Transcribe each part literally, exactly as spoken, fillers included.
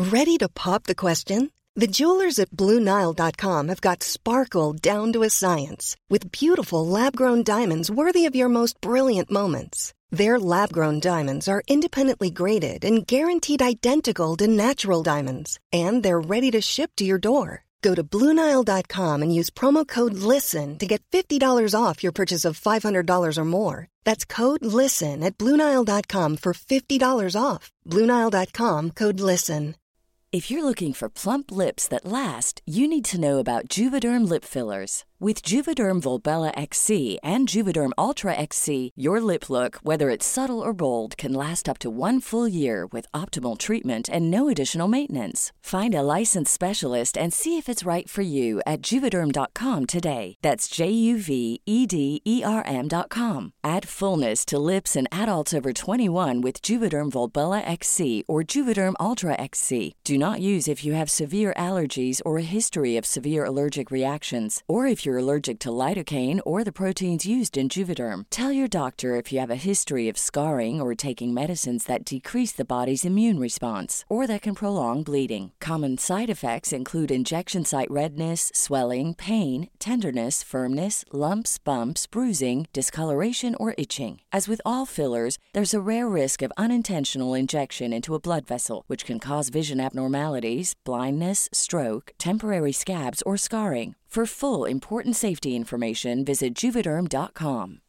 Ready to pop the question? The jewelers at Blue Nile dot com have got sparkle down to a science with beautiful lab-grown diamonds worthy of your most brilliant moments. Their lab-grown diamonds are independently graded and guaranteed identical to natural diamonds, and they're ready to ship to your door. Go to Blue Nile dot com and use promo code LISTEN to get fifty dollars off your purchase of five hundred dollars or more. That's code LISTEN at Blue Nile dot com for fifty dollars off. Blue Nile dot com, code LISTEN. If you're looking for plump lips that last, you need to know about Juvederm lip fillers. With Juvederm Volbella X C and Juvederm Ultra X C, your lip look, whether it's subtle or bold, can last up to one full year with optimal treatment and no additional maintenance. Find a licensed specialist and see if it's right for you at Juvederm dot com today. That's J U V E D E R M dot com. Add fullness to lips in adults over twenty-one with Juvederm Volbella X C or Juvederm Ultra X C. Do not use if you have severe allergies or a history of severe allergic reactions, or if you're allergic to lidocaine or the proteins used in Juvederm. Tell your doctor if you have a history of scarring or taking medicines that decrease the body's immune response or that can prolong bleeding. Common side effects include injection site redness, swelling, pain, tenderness, firmness, lumps, bumps, bruising, discoloration, or itching. As with all fillers, there's a rare risk of unintentional injection into a blood vessel, which can cause vision abnormalities, blindness, stroke, temporary scabs, or scarring. For full important safety information, visit Juvederm dot com.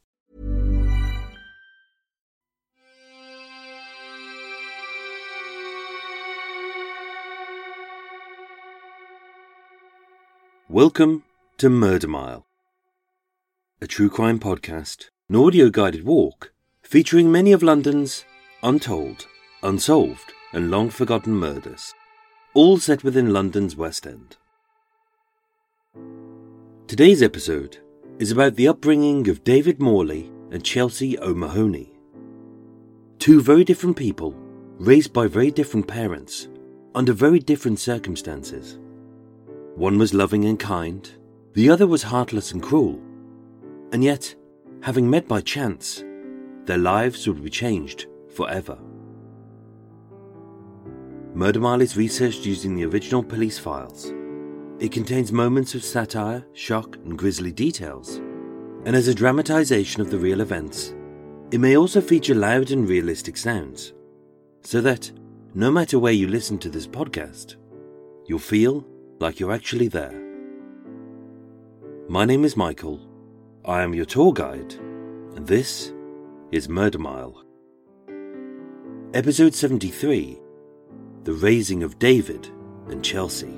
Welcome to Murder Mile, a true crime podcast, an audio-guided walk featuring many of London's untold, unsolved and long-forgotten murders, all set within London's West End. Today's episode is about the upbringing of David Morley and Chelsea O'Mahony. Two very different people, raised by very different parents, under very different circumstances. One was loving and kind, the other was heartless and cruel. And yet, having met by chance, their lives would be changed forever. Murder Mile is researched using the original police files. It contains moments of satire, shock, and grisly details, and as a dramatization of the real events, it may also feature loud and realistic sounds, so that, no matter where you listen to this podcast, you'll feel like you're actually there. My name is Michael, I am your tour guide, and this is Murder Mile. Episode seventy-three, The Raising of David and Chelsea.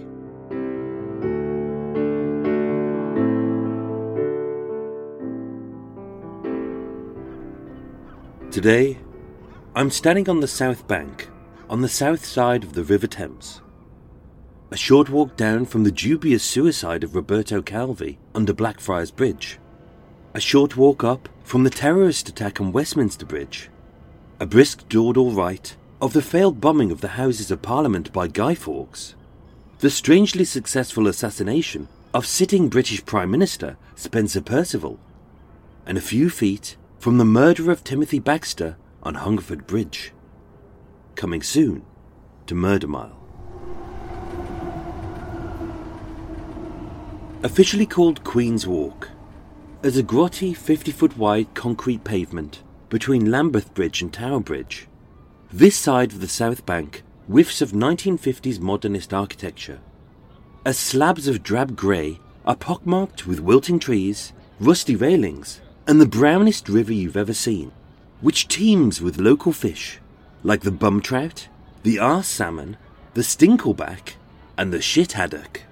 Today, I'm standing on the South Bank, on the south side of the River Thames. A short walk down from the dubious suicide of Roberto Calvi under Blackfriars Bridge. A short walk up from the terrorist attack on Westminster Bridge. A brisk dawdle right of the failed bombing of the Houses of Parliament by Guy Fawkes. The strangely successful assassination of sitting British Prime Minister Spencer Perceval. And a few feet from the murder of Timothy Baxter on Hungerford Bridge. Coming soon to Murder Mile. Officially called Queen's Walk, as a grotty fifty-foot wide concrete pavement between Lambeth Bridge and Tower Bridge, this side of the South Bank whiffs of nineteen fifties modernist architecture, as slabs of drab grey are pockmarked with wilting trees, rusty railings, and the brownest river you've ever seen, which teems with local fish like the bum trout, the arse salmon, the stinkleback, and the shit haddock.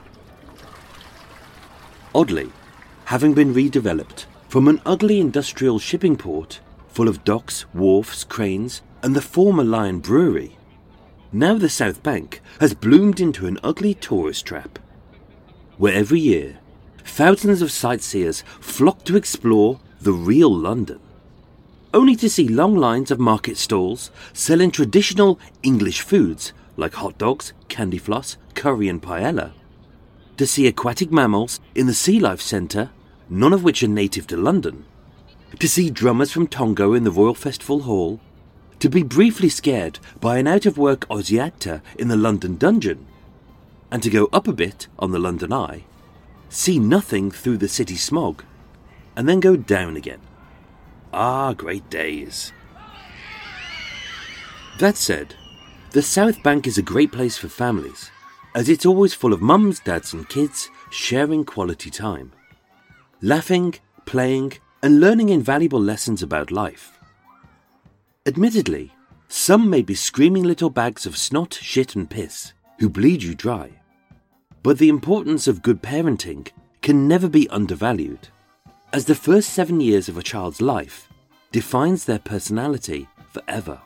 Oddly, having been redeveloped from an ugly industrial shipping port full of docks, wharfs, cranes, and the former Lion Brewery, now the South Bank has bloomed into an ugly tourist trap, where every year thousands of sightseers flock to explore the real London, only to see long lines of market stalls selling traditional English foods like hot dogs, candy floss, curry and paella, to see aquatic mammals in the Sea Life Centre, none of which are native to London, to see drummers from Tongo in the Royal Festival Hall, to be briefly scared by an out-of-work Aussie actor in the London Dungeon, and to go up a bit on the London Eye, see nothing through the city smog, and then go down again. Ah, great days. That said, the South Bank is a great place for families, as it's always full of mums, dads and kids sharing quality time, laughing, playing and learning invaluable lessons about life. Admittedly, some may be screaming little bags of snot, shit and piss who bleed you dry, but the importance of good parenting can never be undervalued, as the first seven years of a child's life defines their personality forever.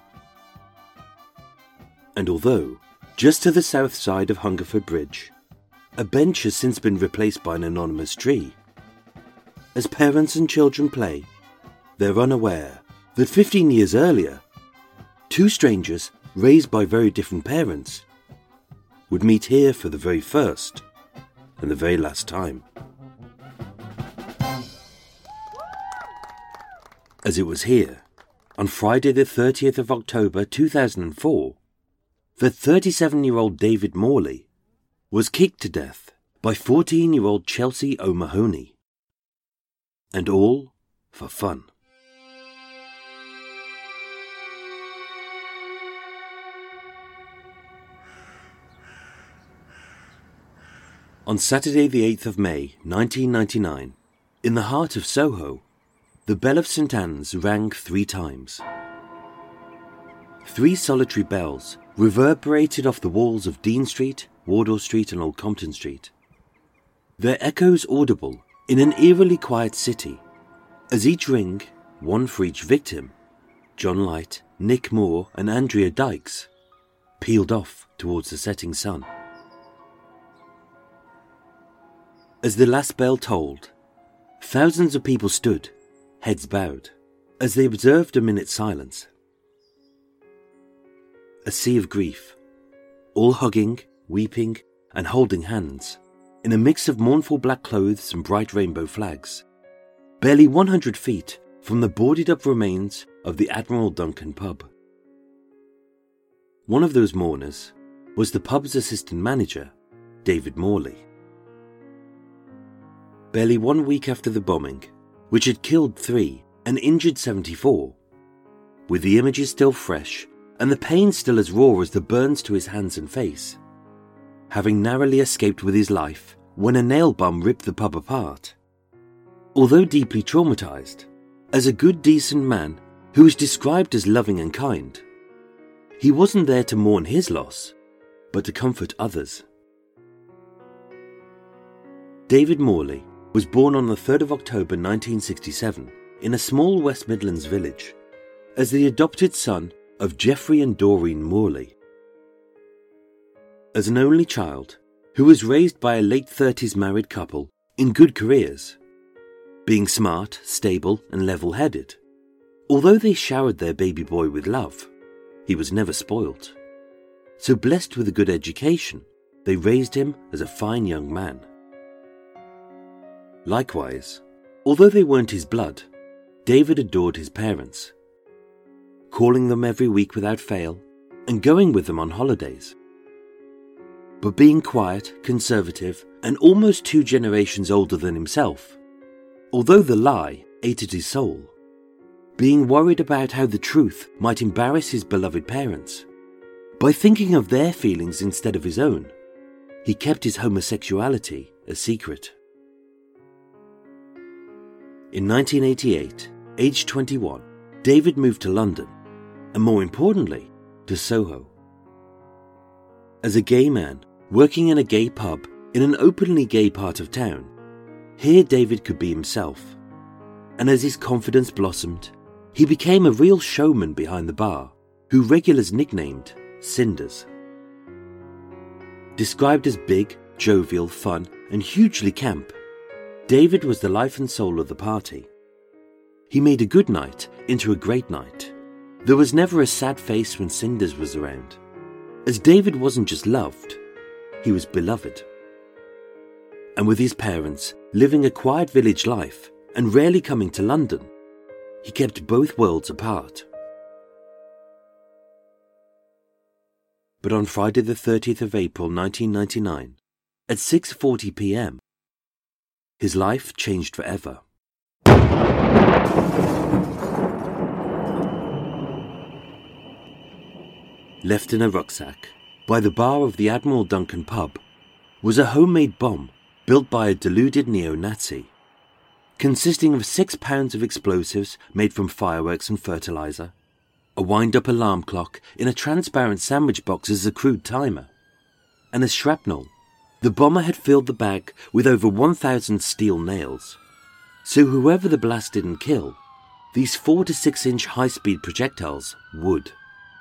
And although, just to the south side of Hungerford Bridge, a bench has since been replaced by an anonymous tree, as parents and children play, they're unaware that fifteen years earlier, two strangers raised by very different parents would meet here for the very first and the very last time. As it was here, on Friday the thirtieth of October two thousand four, that thirty-seven-year-old David Morley was kicked to death by fourteen-year-old Chelsea O'Mahony. And all for fun. On Saturday the eighth of May nineteen ninety-nine, in the heart of Soho, the bell of St Anne's rang three times. Three solitary bells reverberated off the walls of Dean Street, Wardour Street and Old Compton Street, their echoes audible in an eerily quiet city, as each ring, one for each victim, John Light, Nick Moore and Andrea Dykes, peeled off towards the setting sun. As the last bell tolled, thousands of people stood, heads bowed, as they observed a minute's silence. A sea of grief, all hugging, weeping and holding hands, in a mix of mournful black clothes and bright rainbow flags, barely one hundred feet from the boarded-up remains of the Admiral Duncan pub. One of those mourners was the pub's assistant manager, David Morley. Barely one week after the bombing, which had killed three and injured seventy-four, with the images still fresh and the pain still as raw as the burns to his hands and face, having narrowly escaped with his life when a nail bomb ripped the pub apart. Although deeply traumatized, as a good decent man who was described as loving and kind, he wasn't there to mourn his loss, but to comfort others. David Morley was born on the third of October nineteen sixty-seven in a small West Midlands village, as the adopted son of Geoffrey and Doreen Morley. As an only child, who was raised by a late thirties married couple in good careers, being smart, stable and level-headed, although they showered their baby boy with love, he was never spoilt. So blessed with a good education, they raised him as a fine young man. Likewise, although they weren't his blood, David adored his parents, calling them every week without fail and going with them on holidays. But being quiet, conservative and almost two generations older than himself, although the lie ate at his soul, being worried about how the truth might embarrass his beloved parents, by thinking of their feelings instead of his own, he kept his homosexuality a secret. In nineteen eighty-eight, aged twenty-one, David moved to London, and more importantly, to Soho. As a gay man working in a gay pub in an openly gay part of town, here David could be himself, and as his confidence blossomed, he became a real showman behind the bar, who regulars nicknamed Cinders. Described as big, jovial, fun, and hugely camp, David was the life and soul of the party. He made a good night into a great night. There was never a sad face when Cinders was around, as David wasn't just loved, he was beloved. And with his parents living a quiet village life and rarely coming to London, he kept both worlds apart. But on Friday the thirtieth of April nineteen ninety-nine, at six forty p m, his life changed forever. Left in a rucksack by the bar of the Admiral Duncan pub was a homemade bomb built by a deluded neo-Nazi, consisting of six pounds of explosives made from fireworks and fertilizer, a wind-up alarm clock in a transparent sandwich box as a crude timer, and as shrapnel, the bomber had filled the bag with over one thousand steel nails. So whoever the blast didn't kill, these four to six inch high-speed projectiles would.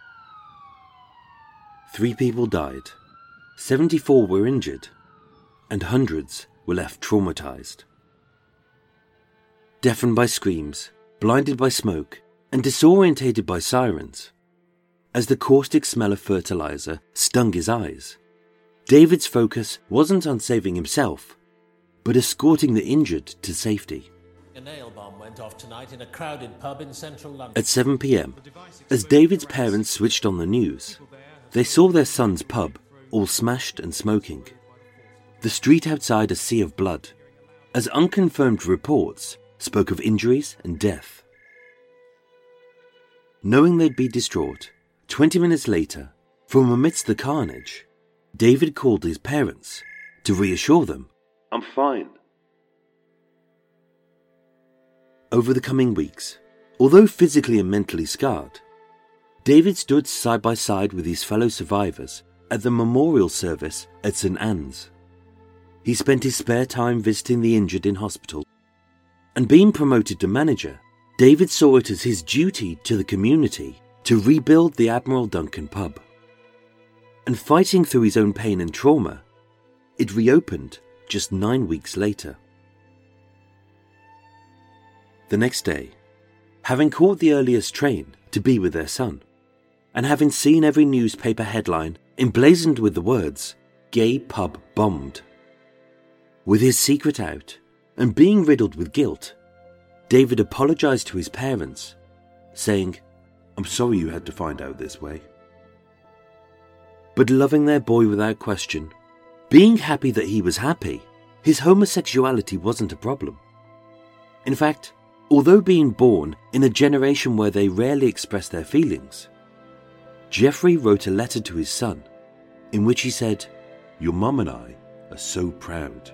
Three people died, seventy-four were injured, and hundreds were left traumatized. Deafened by screams, blinded by smoke, and disorientated by sirens, as the caustic smell of fertilizer stung his eyes, David's focus wasn't on saving himself, but escorting the injured to safety. A nail bomb went off tonight in a crowded pub in central London. At seven p m, as David's parents switched on the news, they saw their son's pub all smashed and smoking. The street outside a sea of blood, as unconfirmed reports spoke of injuries and death. Knowing they'd be distraught, twenty minutes later, from amidst the carnage, David called his parents to reassure them, "I'm fine." Over the coming weeks, although physically and mentally scarred, David stood side by side with his fellow survivors at the memorial service at St Anne's. He spent his spare time visiting the injured in hospital, and being promoted to manager, David saw it as his duty to the community to rebuild the Admiral Duncan pub. And fighting through his own pain and trauma, it reopened just nine weeks later. The next day, having caught the earliest train to be with their son, and having seen every newspaper headline emblazoned with the words, "Gay pub bombed," with his secret out and being riddled with guilt, David apologized to his parents, saying, "I'm sorry you had to find out this way." But loving their boy without question, being happy that he was happy, his homosexuality wasn't a problem. In fact, although being born in a generation where they rarely express their feelings, Jeffrey wrote a letter to his son in which he said, "Your mum and I are so proud."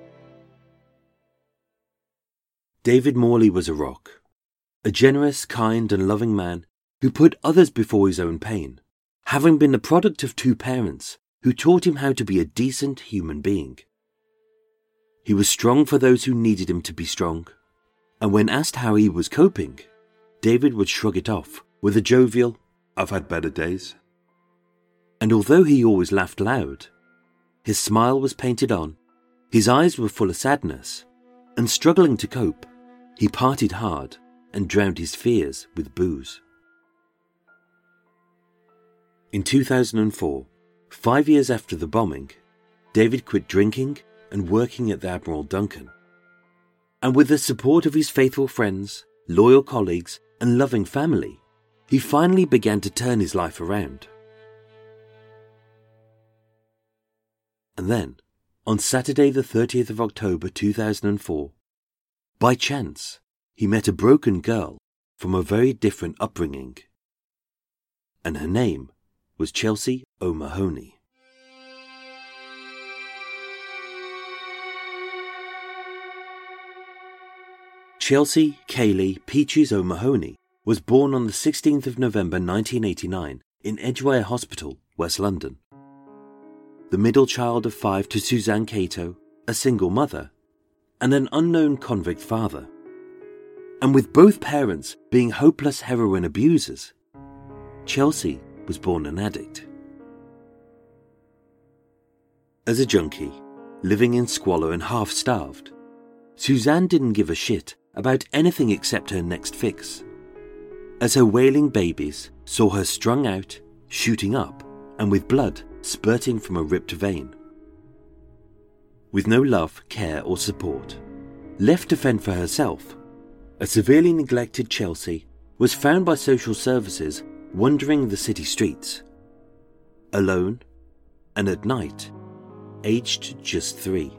David Morley was a rock, a generous, kind and loving man who put others before his own pain, having been the product of two parents who taught him how to be a decent human being. He was strong for those who needed him to be strong, and when asked how he was coping, David would shrug it off with a jovial, "I've had better days." And although he always laughed loud, his smile was painted on, his eyes were full of sadness, and struggling to cope, he partied hard and drowned his fears with booze. In two thousand four, five years after the bombing, David quit drinking and working at the Admiral Duncan. And with the support of his faithful friends, loyal colleagues, and loving family, he finally began to turn his life around. And then, on Saturday the thirtieth of October two thousand four, by chance, he met a broken girl from a very different upbringing. And her name was Chelsea O'Mahony. Chelsea Kaylee Peaches O'Mahony was born on the sixteenth of November nineteen eighty-nine in Edgware Hospital, West London. The middle child of five to Suzanne Cato, a single mother, and an unknown convict father. And with both parents being hopeless heroin abusers, Chelsea was born an addict. As a junkie, living in squalor and half-starved, Suzanne didn't give a shit about anything except her next fix, as her wailing babies saw her strung out, shooting up, and with blood spurting from a ripped vein. With no love, care or support, left to fend for herself, a severely neglected Chelsea was found by social services wandering the city streets. alone, and at night, aged just three.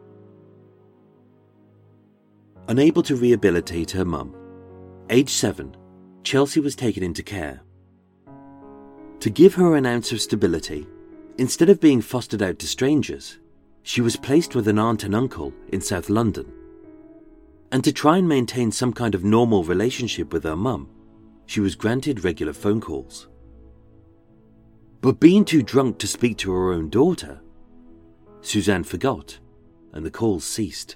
Unable to rehabilitate her mum, age seven, Chelsea was taken into care. To give her an ounce of stability, instead of being fostered out to strangers, she was placed with an aunt and uncle in South London. And to try and maintain some kind of normal relationship with her mum, she was granted regular phone calls. But being too drunk to speak to her own daughter, Suzanne forgot, and the calls ceased.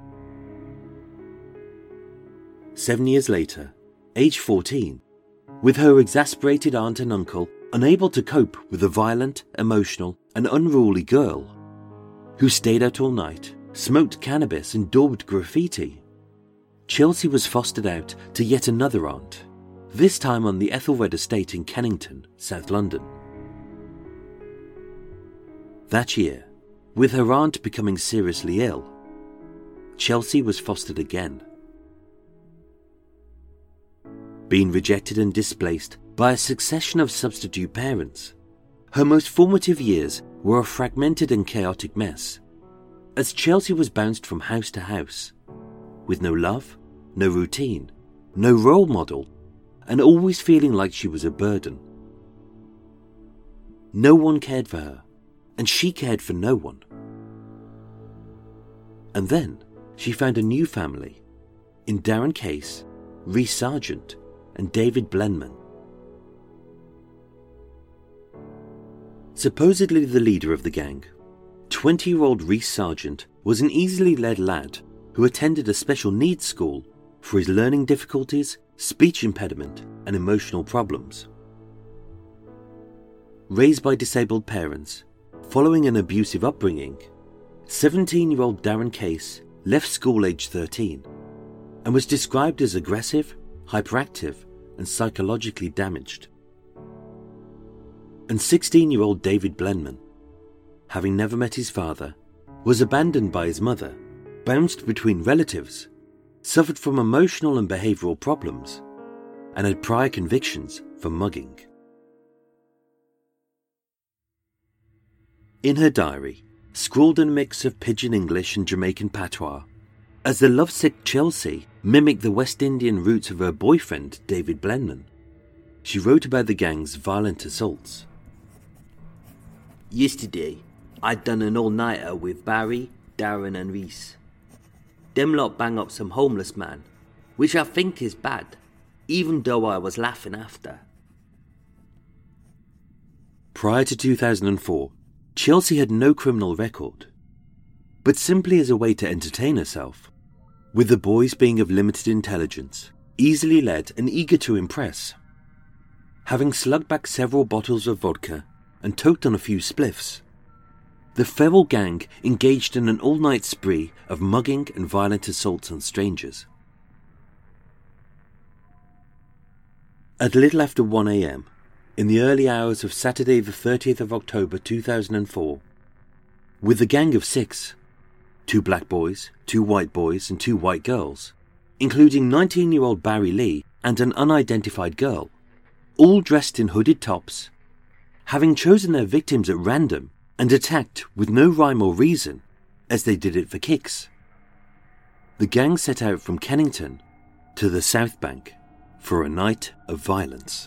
Seven years later, age fourteen, with her exasperated aunt and uncle unable to cope with a violent, emotional, and unruly girl who stayed out all night, smoked cannabis, and daubed graffiti, Chelsea was fostered out to yet another aunt, this time on the Ethelred estate in Kennington, South London. That year, with her aunt becoming seriously ill, Chelsea was fostered again. Being rejected and displaced by a succession of substitute parents, her most formative years were a fragmented and chaotic mess, as Chelsea was bounced from house to house, with no love, no routine, no role model, and always feeling like she was a burden. No one cared for her, and she cared for no one. And then she found a new family in Darren Case, Rhys Sargent, and David Blenman. Supposedly the leader of the gang, twenty-year-old Rhys Sargent was an easily led lad who attended a special needs school for his learning difficulties, speech impediment, and emotional problems. Raised by disabled parents, following an abusive upbringing, seventeen-year-old Darren Case left school aged thirteen and was described as aggressive, hyperactive, and psychologically damaged. And sixteen-year-old David Blenman, having never met his father, was abandoned by his mother, bounced between relatives, suffered from emotional and behavioural problems, and had prior convictions for mugging. In her diary, scrawled in a mix of pidgin English and Jamaican patois, as the lovesick Chelsea mimicked the West Indian roots of her boyfriend, David Blenman, she wrote about the gang's violent assaults. Yesterday, I'd done an all-nighter with Barry, Darren and Rhys. Them lot bang up some homeless man, which I think is bad, even though I was laughing after. Prior to two thousand four, Chelsea had no criminal record, but simply as a way to entertain herself, with the boys being of limited intelligence, easily led and eager to impress. Having slugged back several bottles of vodka and toked on a few spliffs, the feral gang engaged in an all-night spree of mugging and violent assaults on strangers. At little after one a.m, in the early hours of Saturday the thirtieth of October two thousand four, with a gang of six, two black boys, two white boys and two white girls, including nineteen-year-old Barry Lee and an unidentified girl, all dressed in hooded tops, having chosen their victims at random and attacked with no rhyme or reason, as they did it for kicks. The gang set out from Kennington to the South Bank for a night of violence.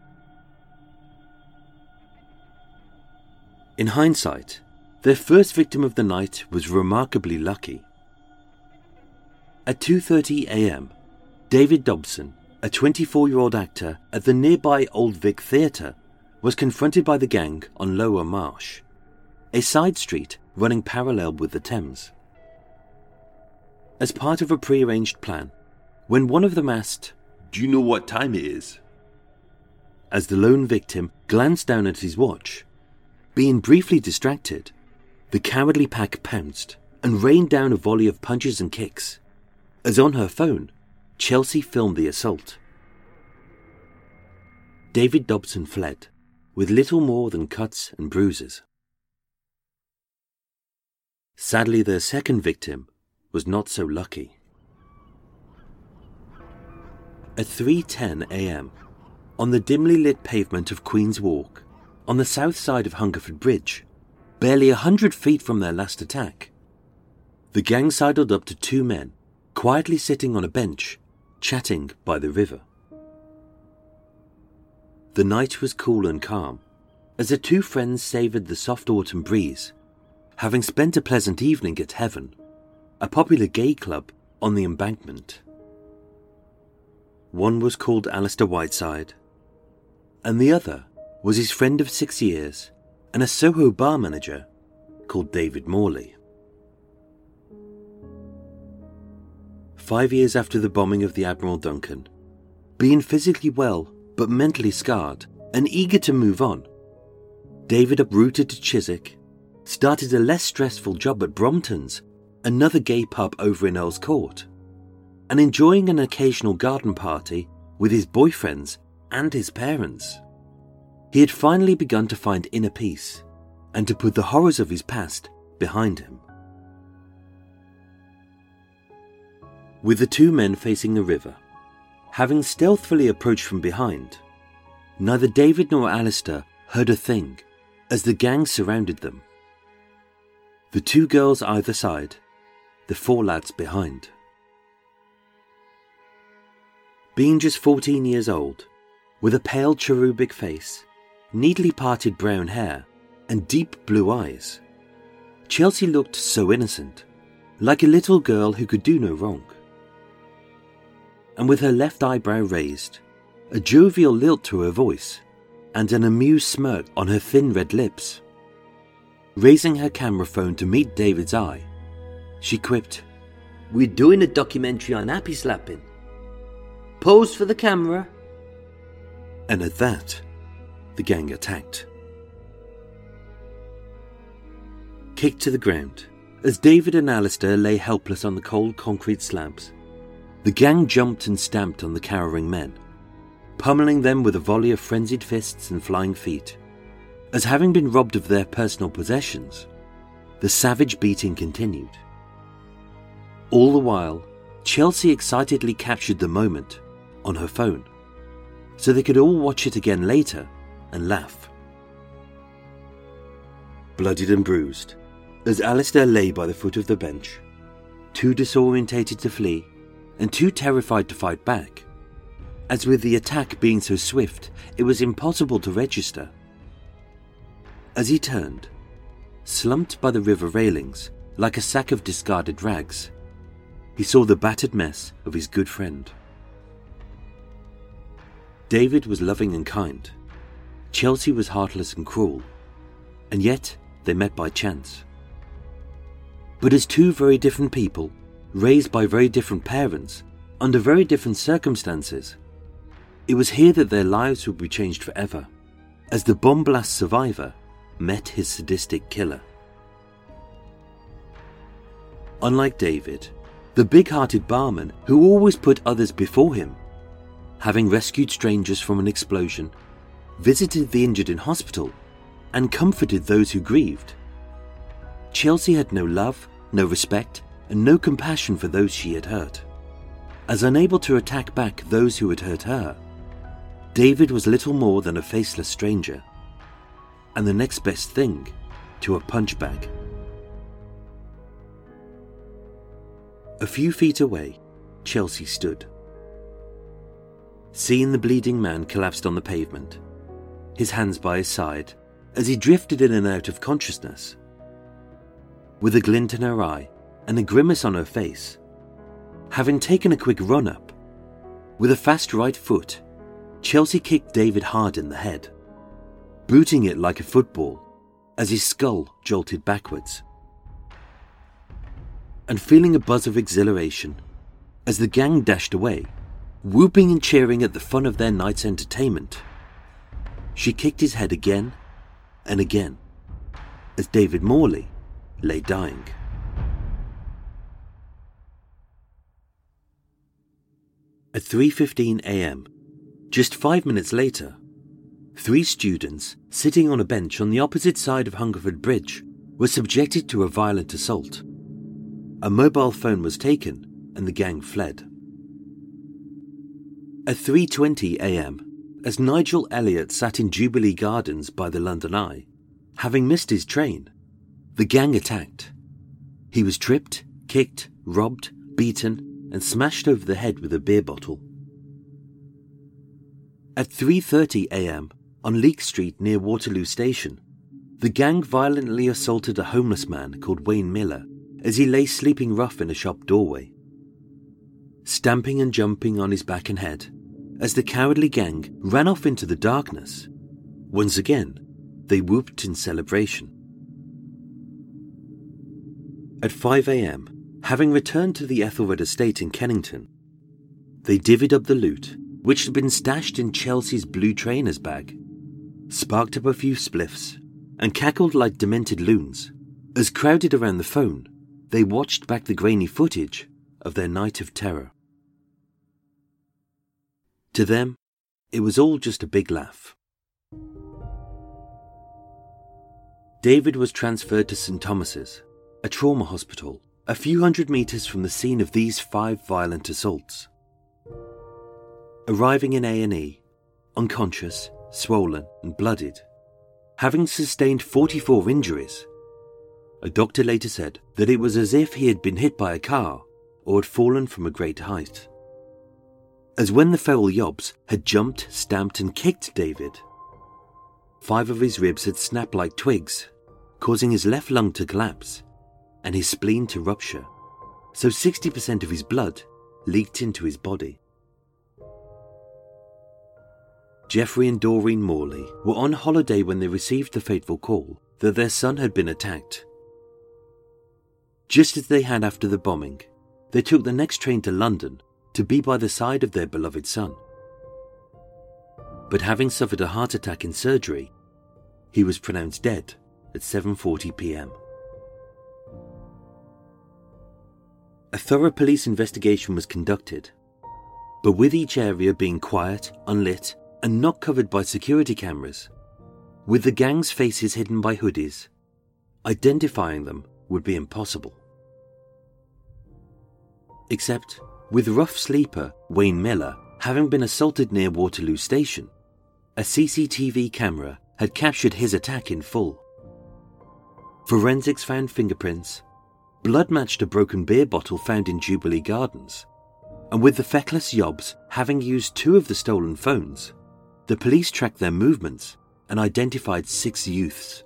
In hindsight, their first victim of the night was remarkably lucky. At two thirty a.m, David Dobson, a twenty-four-year-old actor at the nearby Old Vic Theatre, was confronted by the gang on Lower Marsh, a side street running parallel with the Thames. As part of a pre-arranged plan, when one of them asked, "Do you know what time it is?" as the lone victim glanced down at his watch, being briefly distracted, the cowardly pack pounced and rained down a volley of punches and kicks, as on her phone, Chelsea filmed the assault. David Dobson fled, with little more than cuts and bruises. Sadly, their second victim was not so lucky. At three ten a.m, on the dimly lit pavement of Queen's Walk, on the south side of Hungerford Bridge, barely a hundred feet from their last attack. The gang sidled up to two men, quietly sitting on a bench, chatting by the river. The night was cool and calm, as the two friends savoured the soft autumn breeze, having spent a pleasant evening at Heaven, a popular gay club on the embankment. One was called Alistair Whiteside, and the other was his friend of six years and a Soho bar manager called David Morley. Five years after the bombing of the Admiral Duncan, being physically well but mentally scarred and eager to move on, David uprooted to Chiswick, started a less stressful job at Brompton's, another gay pub over in Earl's Court, and enjoying an occasional garden party with his boyfriends and his parents. He had finally begun to find inner peace and to put the horrors of his past behind him. With the two men facing the river, having stealthily approached from behind, neither David nor Alistair heard a thing as the gang surrounded them. The two girls either side, the four lads behind. Being just fourteen years old, with a pale cherubic face, neatly parted brown hair, and deep blue eyes, Chelsea looked so innocent, like a little girl who could do no wrong. And with her left eyebrow raised, a jovial lilt to her voice, and an amused smirk on her thin red lips, raising her camera phone to meet David's eye, she quipped, "We're doing a documentary on happy slapping. Pose for the camera." And at that, the gang attacked. Kicked to the ground, as David and Alistair lay helpless on the cold concrete slabs, the gang jumped and stamped on the cowering men, pummeling them with a volley of frenzied fists and flying feet, as having been robbed of their personal possessions, the savage beating continued. All the while, Chelsea excitedly captured the moment on her phone, so they could all watch it again later and laugh. Bloodied and bruised, as Alistair lay by the foot of the bench, too disorientated to flee and too terrified to fight back, as with the attack being so swift it was impossible to register. As he turned, slumped by the river railings like a sack of discarded rags, he saw the battered mess of his good friend. David was loving and kind. Chelsea was heartless and cruel, and yet they met by chance. But as two very different people, raised by very different parents, under very different circumstances, it was here that their lives would be changed forever, as the bomb blast survivor met his sadistic killer. Unlike David, the big-hearted barman who always put others before him, having rescued strangers from an explosion, visited the injured in hospital, and comforted those who grieved, Chelsea had no love, no respect, and no compassion for those she had hurt. As unable to attack back those who had hurt her, David was little more than a faceless stranger, and the next best thing to a punch bag. A few feet away, Chelsea stood. Seeing the bleeding man collapsed on the pavement, his hands by his side, as he drifted in and out of consciousness. With a glint in her eye and a grimace on her face, having taken a quick run-up, with a fast right foot, Chelsea kicked David hard in the head, booting it like a football as his skull jolted backwards. And feeling a buzz of exhilaration, as the gang dashed away, whooping and cheering at the fun of their night's entertainment, she kicked his head again and again, as David Morley lay dying. At three fifteen a m, just five minutes later, three students sitting on a bench on the opposite side of Hungerford Bridge were subjected to a violent assault. A mobile phone was taken and the gang fled. At three twenty a m, as Nigel Elliott sat in Jubilee Gardens by the London Eye, having missed his train, the gang attacked. He was tripped, kicked, robbed, beaten, and smashed over the head with a beer bottle. At three thirty a m on Leek Street near Waterloo Station, the gang violently assaulted a homeless man called Wayne Miller as he lay sleeping rough in a shop doorway. Stamping and jumping on his back and head, as the cowardly gang ran off into the darkness, once again they whooped in celebration. At five a m, having returned to the Ethelred estate in Kennington, they divvied up the loot, which had been stashed in Chelsea's blue trainer's bag, sparked up a few spliffs, and cackled like demented loons as, crowded around the phone, they watched back the grainy footage of their night of terror. To them, it was all just a big laugh. David was transferred to St Thomas's, a trauma hospital, a few hundred metres from the scene of these five violent assaults. Arriving in A and E, unconscious, swollen and bloodied, having sustained forty-four injuries, a doctor later said that it was as if he had been hit by a car or had fallen from a great height. As when the feral yobs had jumped, stamped and kicked David, five of his ribs had snapped like twigs, causing his left lung to collapse and his spleen to rupture, so sixty percent of his blood leaked into his body. Jeffrey and Doreen Morley were on holiday when they received the fateful call that their son had been attacked. Just as they had after the bombing, they took the next train to London to be by the side of their beloved son. But having suffered a heart attack in surgery, he was pronounced dead at seven forty p m. A thorough police investigation was conducted, but with each area being quiet, unlit, and not covered by security cameras, with the gang's faces hidden by hoodies, identifying them would be impossible. Except, with rough sleeper Wayne Miller having been assaulted near Waterloo Station, a C C T V camera had captured his attack in full. Forensics found fingerprints, blood matched a broken beer bottle found in Jubilee Gardens, and with the feckless yobs having used two of the stolen phones, the police tracked their movements and identified six youths.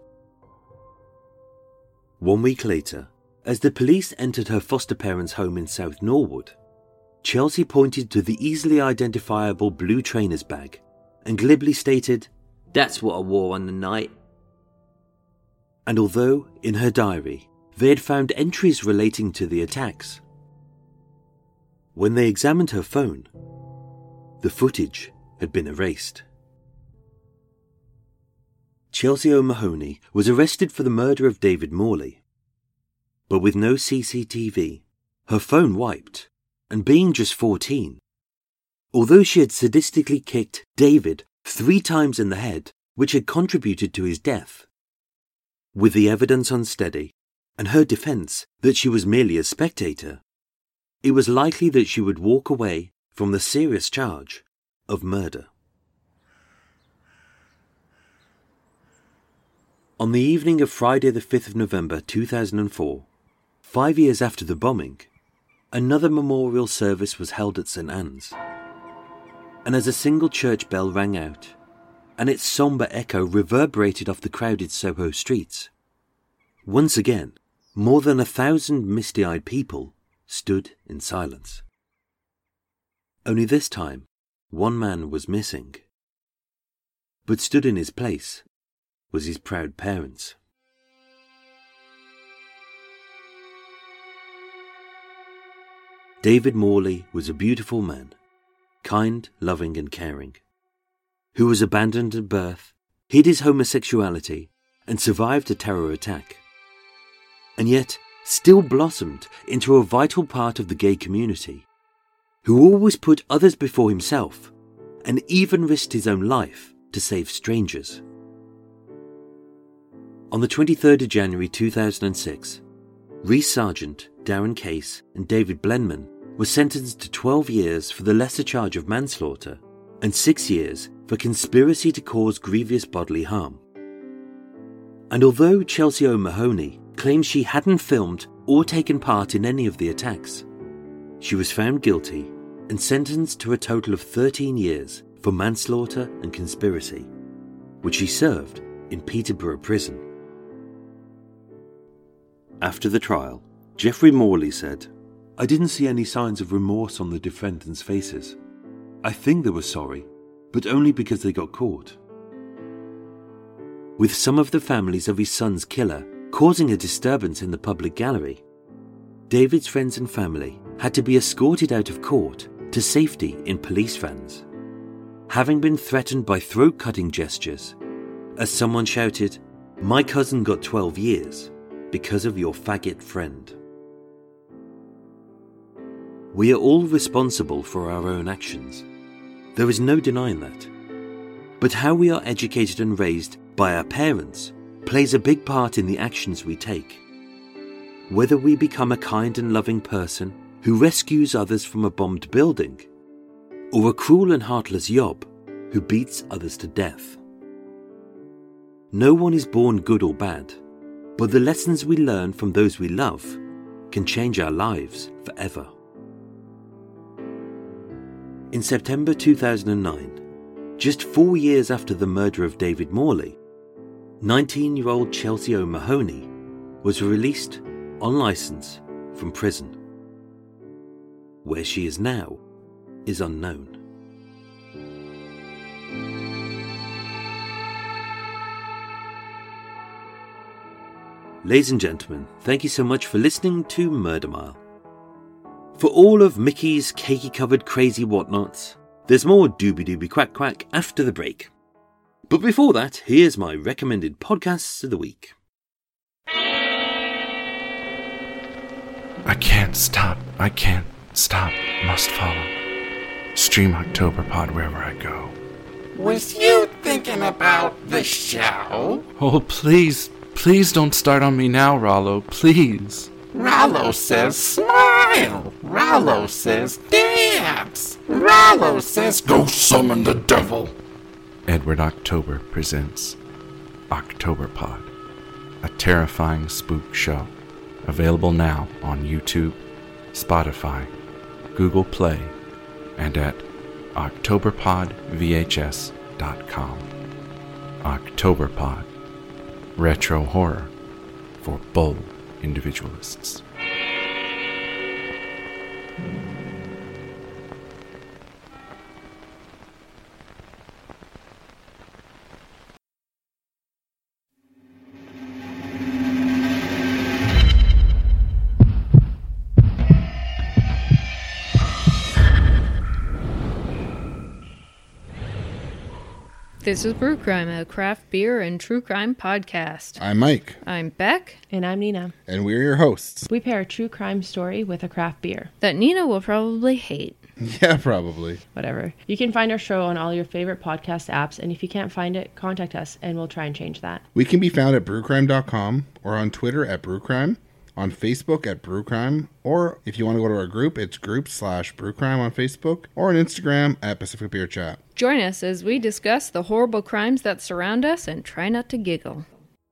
One week later, as the police entered her foster parents' home in South Norwood, Chelsea pointed to the easily identifiable blue trainer's bag and glibly stated, "That's what I wore on the night." And although, in her diary, they had found entries relating to the attacks, when they examined her phone, the footage had been erased. Chelsea O'Mahony was arrested for the murder of David Morley, but with no C C T V, her phone wiped, and being just fourteen, although she had sadistically kicked David three times in the head, which had contributed to his death, with the evidence unsteady and her defence that she was merely a spectator, it was likely that she would walk away from the serious charge of murder. On the evening of Friday the fifth of November two thousand four, five years after the bombing, another memorial service was held at St Anne's. And as a single church bell rang out, and its sombre echo reverberated off the crowded Soho streets, once again, more than a thousand misty-eyed people stood in silence. Only this time, one man was missing, but stood in his place was his proud parents. David Morley was a beautiful man, kind, loving and caring, who was abandoned at birth, hid his homosexuality and survived a terror attack, and yet still blossomed into a vital part of the gay community, who always put others before himself and even risked his own life to save strangers. On the twenty-third of January two thousand six, Reece Sargent, Darren Case and David Blenman were sentenced to twelve years for the lesser charge of manslaughter and six years for conspiracy to cause grievous bodily harm. And although Chelsea O'Mahony claims she hadn't filmed or taken part in any of the attacks, she was found guilty and sentenced to a total of thirteen years for manslaughter and conspiracy, which she served in Peterborough Prison. After the trial, Geoffrey Morley said, "I didn't see any signs of remorse on the defendants' faces. I think they were sorry, but only because they got caught." With some of the families of his son's killer causing a disturbance in the public gallery, David's friends and family had to be escorted out of court to safety in police vans, having been threatened by throat-cutting gestures, as someone shouted, "My cousin got twelve years because of your faggot friend." We are all responsible for our own actions. There is no denying that. But how we are educated and raised by our parents plays a big part in the actions we take. Whether we become a kind and loving person who rescues others from a bombed building, or a cruel and heartless yob who beats others to death. No one is born good or bad, but the lessons we learn from those we love can change our lives forever. In September two thousand nine, just four years after the murder of David Morley, nineteen-year-old Chelsea O'Mahony was released on licence from prison. Where she is now is unknown. Ladies and gentlemen, thank you so much for listening to Murder Mile. For all of Mickey's cakey-covered crazy whatnots, there's more doobie-doobie quack-quack after the break. But before that, here's my recommended podcasts of the week. I can't stop. I can't stop. Must follow. Stream Octoberpod wherever I go. Was you thinking about the show? Oh, please, please don't start on me now, Rollo. Please. Rollo says smile. Rollo says dance. Rollo says go summon the devil. Edward October presents Octoberpod, a terrifying spook show. Available now on YouTube, Spotify, Google Play, and at octoberpod v h s dot com. Octoberpod, retro horror for bold individualists. This is Brew Crime, a craft beer and true crime podcast. I'm Mike. I'm Beck. And I'm Nina. And we're your hosts. We pair a true crime story with a craft beer. That Nina will probably hate. Yeah, probably. Whatever. You can find our show on all your favorite podcast apps, and if you can't find it, contact us, and we'll try and change that. We can be found at brew crime dot com, or on Twitter at brewcrime, on Facebook at brewcrime, or if you want to go to our group, it's group slash brewcrime on Facebook, or on Instagram at Pacific Beer Chat. Join us as we discuss the horrible crimes that surround us and try not to giggle.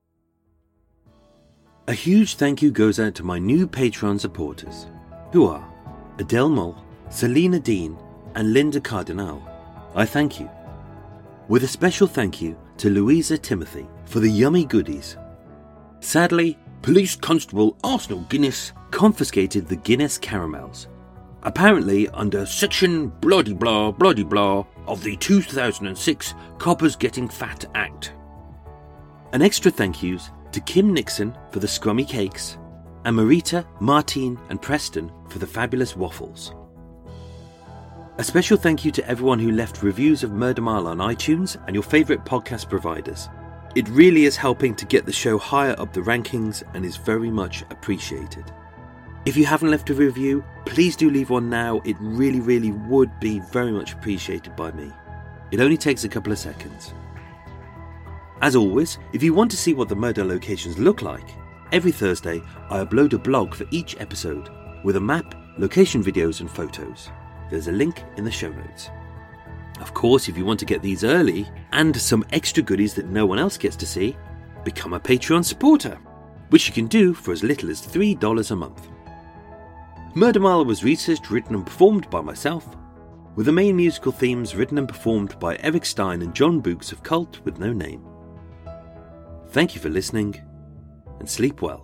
A huge thank you goes out to my new Patreon supporters, who are Adele Mull, Selena Dean, and Linda Cardinal. I thank you. With a special thank you to Louisa Timothy for the yummy goodies. Sadly, Police Constable Arsenal Guinness confiscated the Guinness caramels, apparently under section bloody blah bloody blah of the two thousand six Coppers Getting Fat Act. An extra thank yous to Kim Nixon for the scrummy cakes, and Marita, Martine and Preston for the fabulous waffles. A special thank you to everyone who left reviews of Murder Mile on iTunes and your favourite podcast providers. It really is helping to get the show higher up the rankings and is very much appreciated. If you haven't left a review, please do leave one now. It really, really would be very much appreciated by me. It only takes a couple of seconds. As always, if you want to see what the murder locations look like, every Thursday I upload a blog for each episode with a map, location videos and photos. There's a link in the show notes. Of course, if you want to get these early and some extra goodies that no one else gets to see, become a Patreon supporter, which you can do for as little as three dollars a month. Murder Mile was researched, written and performed by myself, with the main musical themes written and performed by Eric Stein and John Books of Cult with No Name. Thank you for listening, and sleep well.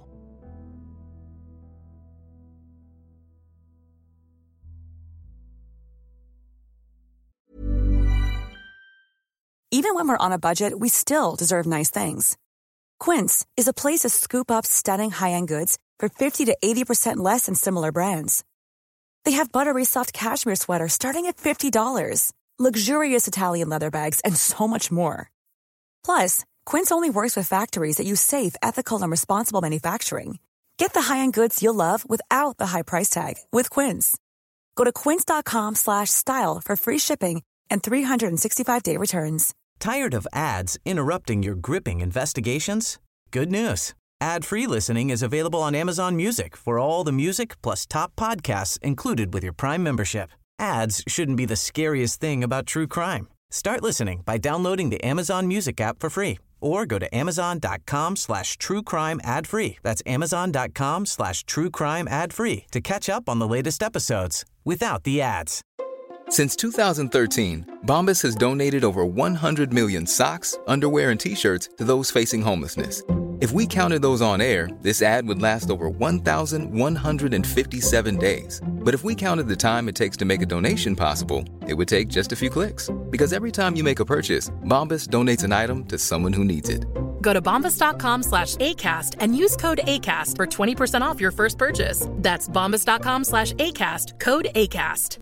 Even when we're on a budget, we still deserve nice things. Quince is a place to scoop up stunning high-end goods for fifty to eighty percent less than similar brands. They have buttery soft cashmere sweaters starting at fifty dollars, luxurious Italian leather bags, and so much more. Plus, Quince only works with factories that use safe, ethical, and responsible manufacturing. Get the high-end goods you'll love without the high price tag with Quince. Go to quince.com slash style for free shipping and three sixty-five day returns. Tired of ads interrupting your gripping investigations? Good news. Ad-free listening is available on Amazon Music for all the music plus top podcasts included with your Prime membership. Ads shouldn't be the scariest thing about true crime. Start listening by downloading the Amazon Music app for free or go to amazon.com slash true crime ad free. That's amazon.com slash true crime ad free to catch up on the latest episodes without the ads. Since two thousand thirteen, Bombas has donated over one hundred million socks, underwear, and T-shirts to those facing homelessness. If we counted those on air, this ad would last over one thousand one hundred fifty-seven days. But if we counted the time it takes to make a donation possible, it would take just a few clicks. Because every time you make a purchase, Bombas donates an item to someone who needs it. Go to bombas.com slash ACAST and use code ACAST for twenty percent off your first purchase. That's bombas.com slash ACAST, code ACAST.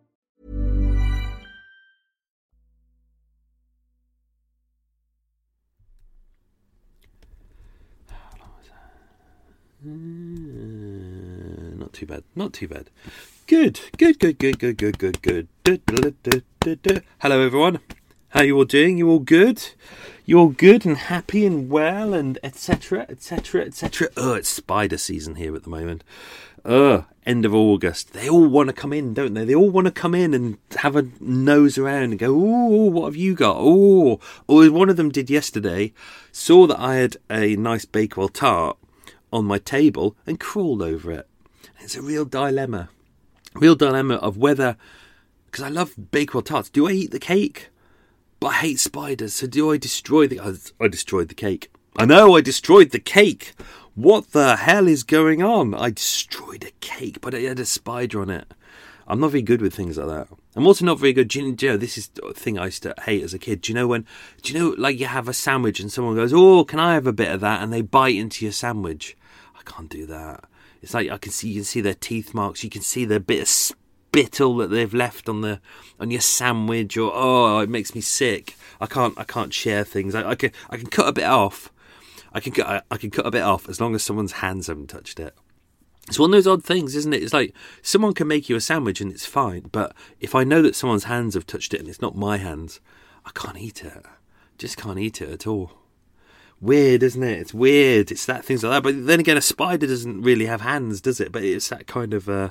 Uh, not too bad, not too bad. Good, good, good, good, good, good, good, good. Du, du, du, du, du. Hello, everyone. How you all doing? You all good? You all good and happy and well and et cetera, et cetera, et cetera. Oh, it's spider season here at the moment. Oh, end of August. They all want to come in, don't they? They all want to come in and have a nose around and go, "Ooh, what have you got?" Oh, or one of them did yesterday. Saw that I had a nice Bakewell tart on my table and crawled over it. It's a real dilemma. Real dilemma of whether, because I love Bakewell tarts, do I eat the cake? But I hate spiders, so do I destroy the... I, I destroyed the cake. I know, I destroyed the cake. What the hell is going on? I destroyed a cake, but it had a spider on it. I'm not very good with things like that. I'm also not very good. Do you know, this is a thing I used to hate as a kid. Do you know when, do you know, like you have a sandwich and someone goes, "Oh, can I have a bit of that?" And they bite into your sandwich. I can't do that. It's like I can see, you can see their teeth marks. You can see the bit of spittle that they've left on the on your sandwich. Or oh, it makes me sick. I can't, I can't share things. I, I can, I can cut a bit off. I can cut, I, I can cut a bit off as long as someone's hands haven't touched it. It's one of those odd things, isn't it? It's like someone can make you a sandwich and it's fine, but if I know that someone's hands have touched it and it's not my hands, I can't eat it. Just can't eat it at all. Weird, isn't it? It's weird. It's that things like that. But then again, a spider doesn't really have hands, does it? But it's that kind of, uh,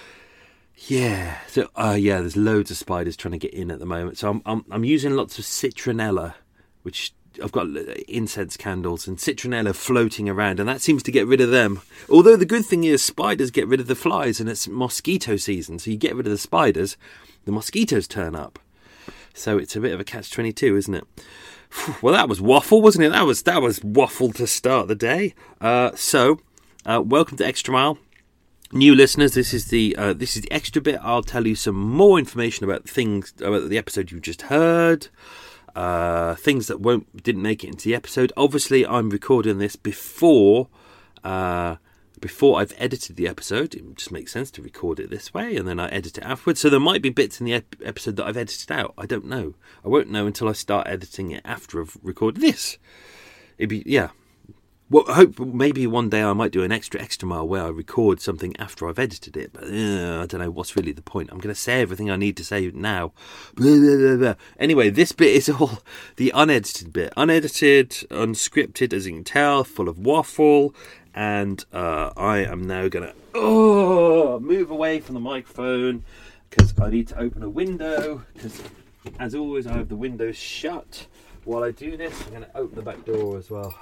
yeah. So, uh, yeah, there's loads of spiders trying to get in at the moment. So I'm, I'm, I'm using lots of citronella, which I've got incense candles and citronella floating around, and that seems to get rid of them. Although the good thing is spiders get rid of the flies, and it's mosquito season, so you get rid of the spiders, the mosquitoes turn up. So it's a bit of a catch twenty-two, isn't it? Well, that was waffle, wasn't it? That was that was waffle to start the day. Uh, so, uh, welcome to Extra Mile. New listeners, this is the uh, this is the extra bit. I'll tell you some more information about things about the episode you just heard. Uh, things that won't didn't make it into the episode. Obviously, I'm recording this before uh, before I've edited the episode. It just makes sense to record it this way, and then I edit it afterwards. So there might be bits in the ep- episode that I've edited out. I don't know. I won't know until I start editing it after I've recorded this. It'd be yeah. Well, I hope maybe one day I might do an extra extra mile where I record something after I've edited it. But uh, I don't know what's really the point. I'm going to say everything I need to say now. Blah, blah, blah, blah. Anyway, this bit is all the unedited bit. Unedited, unscripted, as you can tell, full of waffle. And uh, I am now going to oh, move away from the microphone because I need to open a window because as always, I have the windows shut. While I do this, I'm going to open the back door as well.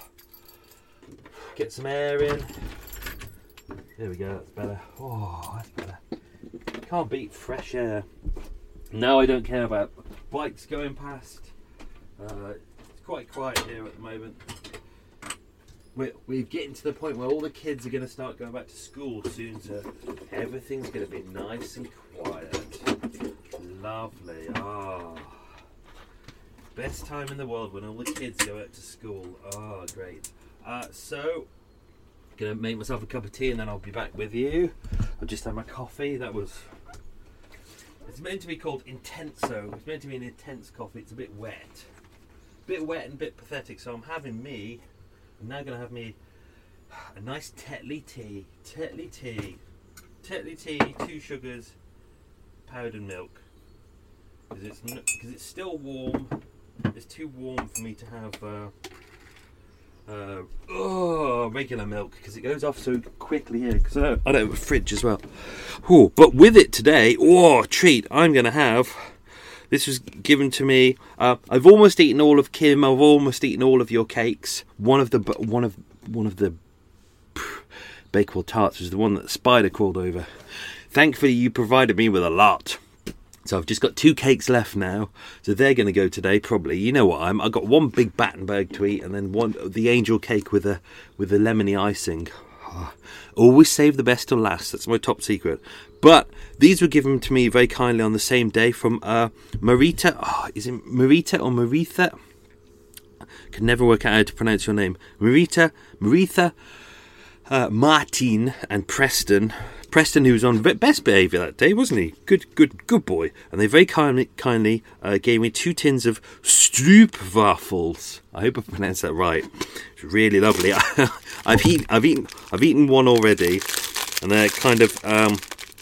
Get some air in. There we go, that's better. Oh, that's better. Can't beat fresh air. Now I don't care about bikes going past. Uh, it's quite quiet here at the moment. We're, we're getting to the point where all the kids are going to start going back to school soon, so everything's going to be nice and quiet. Lovely. Ah, oh. Best time in the world when all the kids go out to school. Oh, great. Uh, so, gonna make myself a cup of tea and then I'll be back with you. I've just had my coffee. That was. It's meant to be called Intenso. It's meant to be an intense coffee. It's a bit wet, a bit wet and a bit pathetic. So I'm having me. I'm now gonna have me a nice Tetley tea. Tetley tea. Tetley tea. Two sugars, powdered milk. Because it's because it's still warm. It's too warm for me to have uh, uh, oh, regular milk because it goes off so quickly here. Because I don't, I don't have a fridge as well. Ooh, but with it today, oh, treat! I'm going to have. This was given to me. Uh, I've almost eaten all of Kim. I've almost eaten all of your cakes. One of the one of one of the Bakewell tarts was the one that the spider crawled over. Thankfully, you provided me with a lot. So I've just got two cakes left now, so they're going to go today probably. You know what? I'm, I've got one big Battenberg to eat, and then one the angel cake with a with a lemony icing. Oh, always save the best till last. That's my top secret. But these were given to me very kindly on the same day from uh, Marita. Oh, is it Marita or Maritha? Can never work out how to pronounce your name. Marita, Maritha, uh, Martin, and Preston. Preston, who was on best behaviour that day, wasn't he? Good, good, good boy. And they very kindly, kindly uh, gave me two tins of Stroopwafels. I hope I pronounced that right. It's really lovely. I've eaten, I've eaten, I've eaten one already, and they're kind of, um,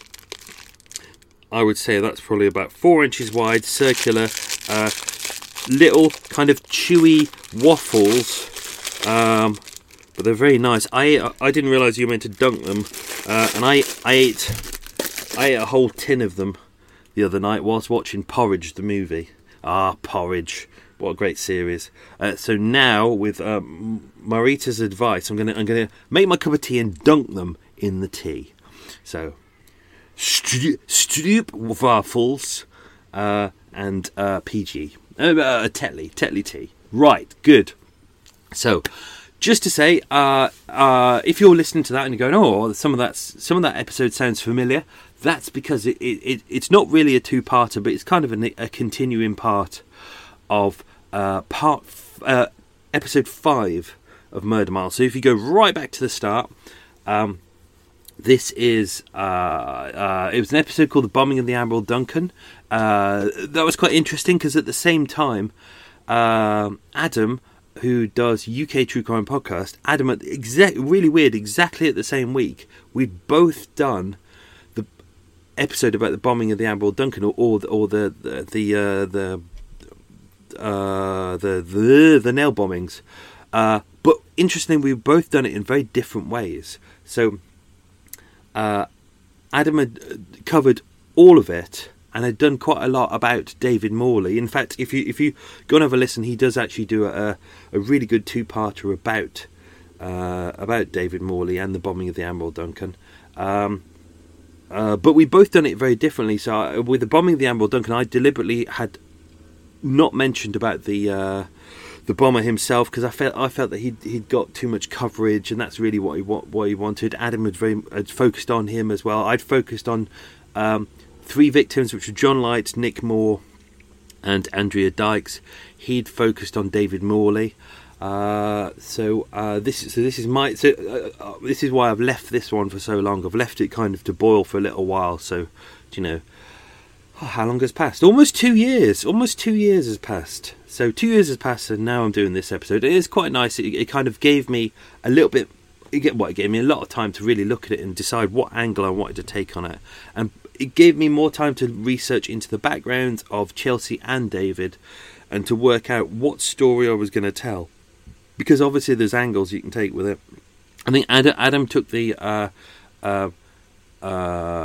I would say that's probably about four inches wide, circular, uh, little kind of chewy waffles. Um, But they're very nice. I I didn't realise you were meant to dunk them, uh, and I I ate I ate a whole tin of them the other night whilst watching Porridge the movie. Ah, Porridge! What a great series. Uh, so now, with um, Marita's advice, I'm gonna I'm gonna make my cup of tea and dunk them in the tea. So Stroopwafels uh, and uh, P G uh, uh, Tetley Tetley tea. Right, good. So. Just to say, uh, uh, if you're listening to that and you're going, oh, some of that, some of that episode sounds familiar, that's because it, it, it it's not really a two-parter, but it's kind of a, a continuing part of uh, part f- uh, episode five of Murder Mile. So if you go right back to the start, um, this is uh, uh, it was an episode called "The Bombing of the Admiral Duncan." Uh, that was quite interesting because at the same time, uh, Adam, who does U K True Crime Podcast, Adam, at exact, really weird, exactly at the same week, we'd both done the episode about the bombing of the Admiral Duncan, or, or the or the the the uh, the, uh, the the the nail bombings. Uh, but interestingly, we've both done it in very different ways. So uh, Adam had covered all of it and had done quite a lot about David Morley. In fact, if you if you go and have a listen, he does actually do a, a really good two-parter about uh, about David Morley and the bombing of the Admiral Duncan. Um, uh, but we've both done it very differently. So I, with the bombing of the Admiral Duncan, I deliberately had not mentioned about the uh, the bomber himself because I felt I felt that he'd he'd got too much coverage, and that's really what he what, what he wanted. Adam had very had focused on him as well. I'd focused on Um, three victims, which were John Light, Nick Moore, and Andrea Dykes. He'd focused on David Morley. Uh, so uh, this, so this is my. So uh, uh, this is why I've left this one for so long. I've left it kind of to boil for a little while. So, you know, oh, how long has passed? Almost two years. Almost two years has passed. So two years has passed, and now I'm doing this episode. It is quite nice. It, it kind of gave me a little bit. It get what it gave me a lot of time to really look at it and decide what angle I wanted to take on it, and it gave me more time to research into the backgrounds of Chelsea and David and to work out what story I was going to tell. Because obviously there's angles you can take with it. I think Adam, Adam took the uh, uh, uh,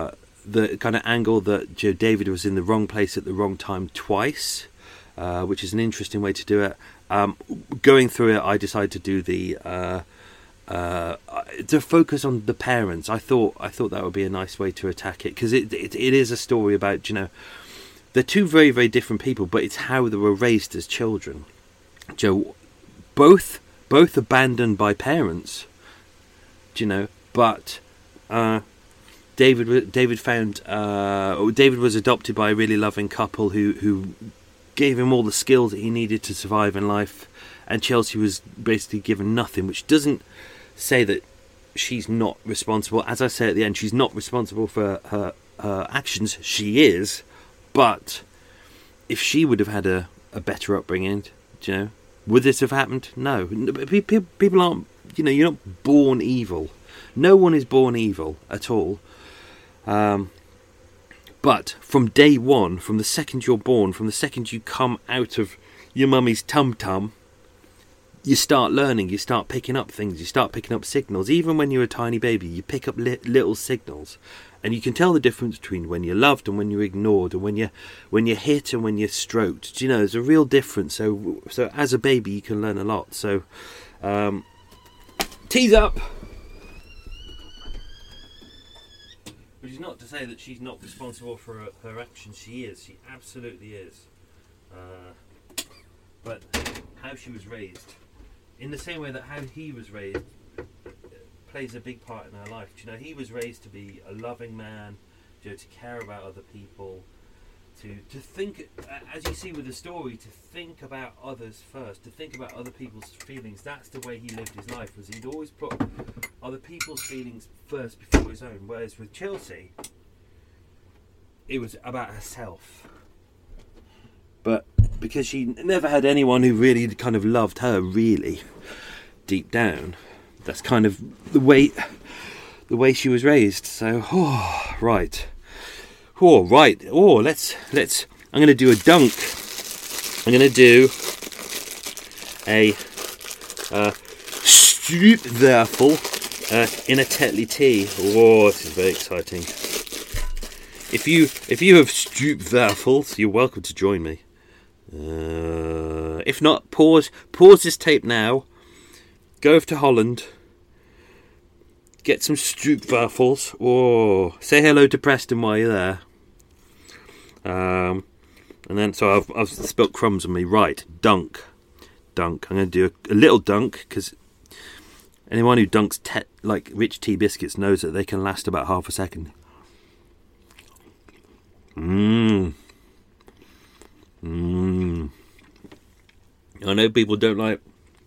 the kind of angle that Joe David was in the wrong place at the wrong time twice, uh, which is an interesting way to do it. Um, going through it, I decided to do the uh, uh, to focus on the parents. I thought I thought that would be a nice way to attack it, because it, it it is a story about, you know, they're two very very different people, but it's how they were raised as children. Joe, both both abandoned by parents, you know, but uh, David David found uh, David was adopted by a really loving couple who who gave him all the skills that he needed to survive in life, and Chelsea was basically given nothing, which doesn't say that she's not responsible. As I say at the end, she's not responsible for her, her actions. She is, but if she would have had a, a better upbringing, do you know, would this have happened? No. People aren't, you know, you're not born evil. No one is born evil at all. Um, but from day one, from the second you're born, from the second you come out of your mummy's tum-tum, you start learning, you start picking up things, you start picking up signals. Even when you're a tiny baby, you pick up li- little signals. And you can tell the difference between when you're loved and when you're ignored, and when you're, when you're hit and when you're stroked. Do you know, there's a real difference. So so as a baby, you can learn a lot. So, um, tease up! Which is not to say that she's not responsible for her, her actions. She is. She absolutely is. Uh, but how she was raised, in the same way that how he was raised, plays a big part in her life. You know, he was raised to be a loving man, you know, to care about other people, to to think, as you see with the story, to think about others first, to think about other people's feelings. That's the way he lived his life. Was he'd always put other people's feelings first before his own. Whereas with Chelsea, it was about herself. But because she never had anyone who really kind of loved her, really deep down, that's kind of the way the way she was raised. So, oh, right, oh, right, oh, let's let's. I'm going to do a dunk. I'm going to do a uh, stroopwafel uh, in a Tetley tea. Oh, this is very exciting. If you if you have stroopwafels, you're welcome to join me. Uh, if not, pause pause this tape now. Go over to Holland. Get some stroopwafels. Oh, say hello to Preston while you're there. Um, and then, so I've, I've spilt crumbs on me. Right, dunk. Dunk. I'm going to do a, a little dunk, because anyone who dunks te- like rich tea biscuits knows that they can last about half a second. Mmm. Mmm. I know people don't like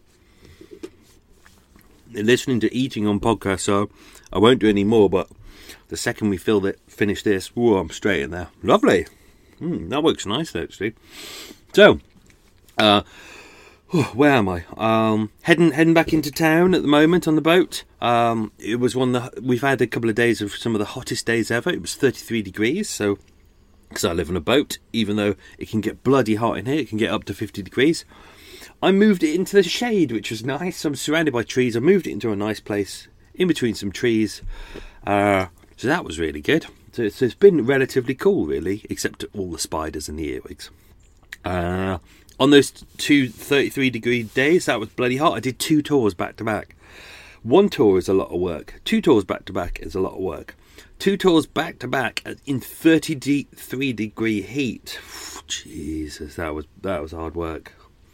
listening to eating on podcasts, so I won't do any more, but the second we feel that finish this, whoa, I'm straight in there. Lovely. Mm, that works nice, actually. So, uh, where am I? Um, heading heading back into town at the moment on the boat. Um, it was one that we've had a couple of days of some of the hottest days ever. It was thirty-three degrees, so because I live on a boat, even though it can get bloody hot in here, it can get up to fifty degrees. I moved it into the shade, which was nice. I'm surrounded by trees. I moved it into a nice place in between some trees. Uh, so that was really good. So, so it's been relatively cool, really, except all the spiders and the earwigs. Uh, on those two thirty-three degree days, that was bloody hot. I did two tours back to back. One tour is a lot of work. Two tours back to back is a lot of work. Two tours back to back in thirty-three degree heat. Jesus, that was that was hard work.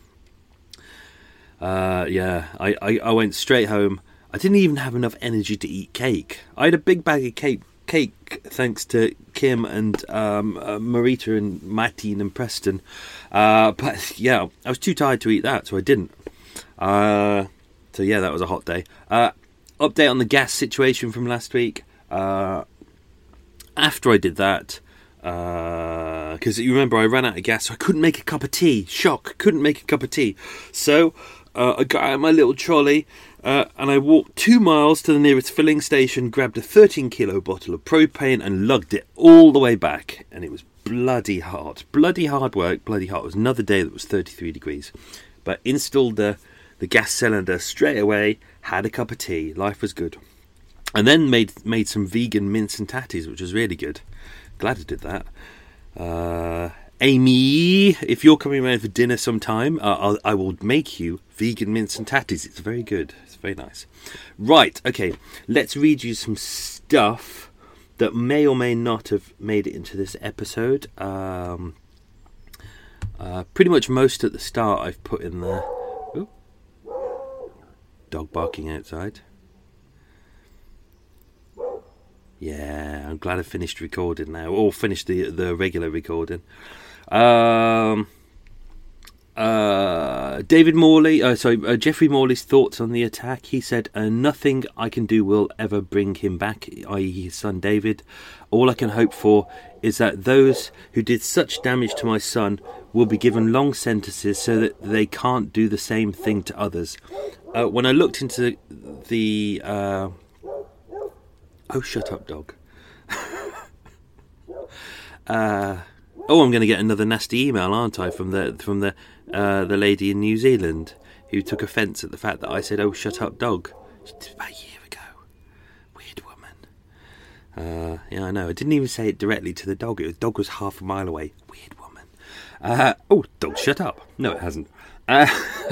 Uh, yeah, I, I, I went straight home. I didn't even have enough energy to eat cake. I had a big bag of cake, cake thanks to Kim and um, uh, Marita and Martine and Preston. Uh, but yeah, I was too tired to eat that, so I didn't. Uh, so yeah, that was a hot day. Uh, update on the gas situation from last week. Uh, after I did that, because uh, you remember I ran out of gas, so I couldn't make a cup of tea. Shock, couldn't make a cup of tea. So uh, I got out my little trolley uh, and I walked two miles to the nearest filling station, grabbed a thirteen kilo bottle of propane and lugged it all the way back. And it was bloody hot, bloody hard work, bloody hot. It was another day that was thirty-three degrees. But installed the, the gas cylinder straight away, had a cup of tea. Life was good. and then made made some vegan mince and tatties, which was really good. Glad I did that. Uh, Amy, if you're coming around for dinner sometime, uh, I'll, I will make you vegan mince and tatties. It's very good. It's very nice. Right, okay, let's read you some stuff that may or may not have made it into this episode. Um, uh, pretty much most at the start I've put in there. Ooh. Dog barking outside. Yeah, I'm glad I finished recording now, or finished the the regular recording. Um, uh, David Morley, uh, sorry, uh, Jeffrey Morley's thoughts on the attack. He said, uh, "Nothing I can do will ever bring him back, that is, his son David. All I can hope for is that those who did such damage to my son will be given long sentences so that they can't do the same thing to others." Uh, when I looked into the uh, oh, shut up, dog. uh, oh, I'm going to get another nasty email, aren't I, from the from the uh, the lady in New Zealand who took offence at the fact that I said, "Oh, shut up, dog." About a year ago. Weird woman. Uh, yeah, I know. I didn't even say it directly to the dog. It was, the dog was half a mile away. Weird woman. Uh, oh, dog, shut up. No, it hasn't. Uh,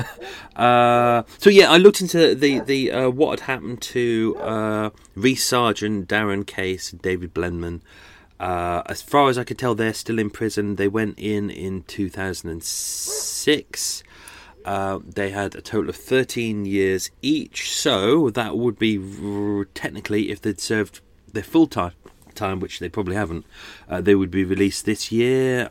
uh, so yeah, I looked into the the uh, what had happened to uh, Reece Sargeant, Darren Case, David Blenman. Uh, as far as I could tell, they're still in prison. They went in in two thousand six. Uh, they had a total of thirteen years each. So that would be r- technically, if they'd served their full time. time, which they probably haven't, uh, they would be released this year.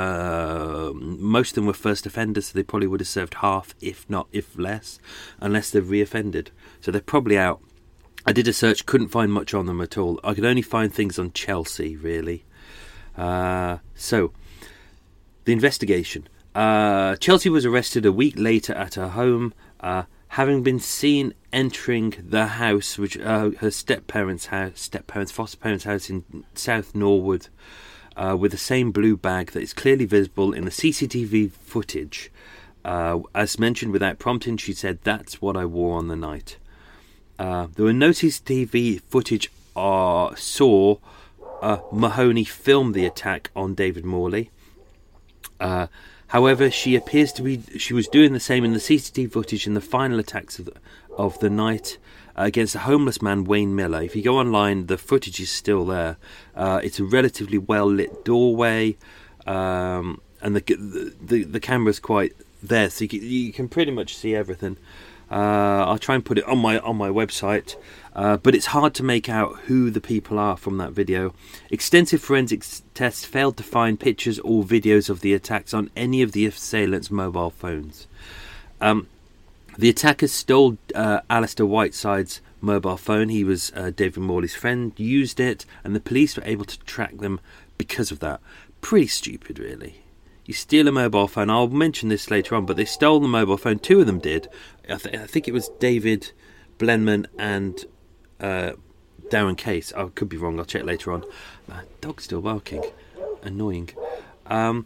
Uh, most of them were first offenders, so they probably would have served half, if not, if less, unless they've reoffended. So they're probably out. I did a search, couldn't find much on them at all. I could only find things on Chelsea, really. Uh, so, the investigation. Uh, Chelsea was arrested a week later at her home, uh, having been seen entering the house, which uh, her step-parents' house, step-parents, foster parents' house in South Norwood, uh, with the same blue bag that is clearly visible in the C C T V footage. Uh, as mentioned, without prompting, she said, "That's what I wore on the night." Uh, there were no C C T V footage uh, saw uh, Mahoney film the attack on David Morley. Uh, However, she appears to be. She was doing the same in the C C T V footage in the final attacks of the, of the night uh, against the homeless man Wayne Miller. If you go online, the footage is still there. Uh, it's a relatively well lit doorway, um, and the, the the camera's quite there, so you can, you can pretty much see everything. Uh, I'll try and put it on my on my website, uh, but it's hard to make out who the people are from that video. Extensive forensics tests failed to find pictures or videos of the attacks on any of the assailants' mobile phones. Um, the attackers stole uh, Alistair Whiteside's mobile phone. He was uh, David Morley's friend, used it, and the police were able to track them because of that. Pretty stupid, really. You steal a mobile phone. I'll mention this later on, but they stole the mobile phone. Two of them did. I, th- I think it was David Blenman and uh, Darren Case. I could be wrong. I'll check later on. Uh, dog's still barking. Annoying. Um,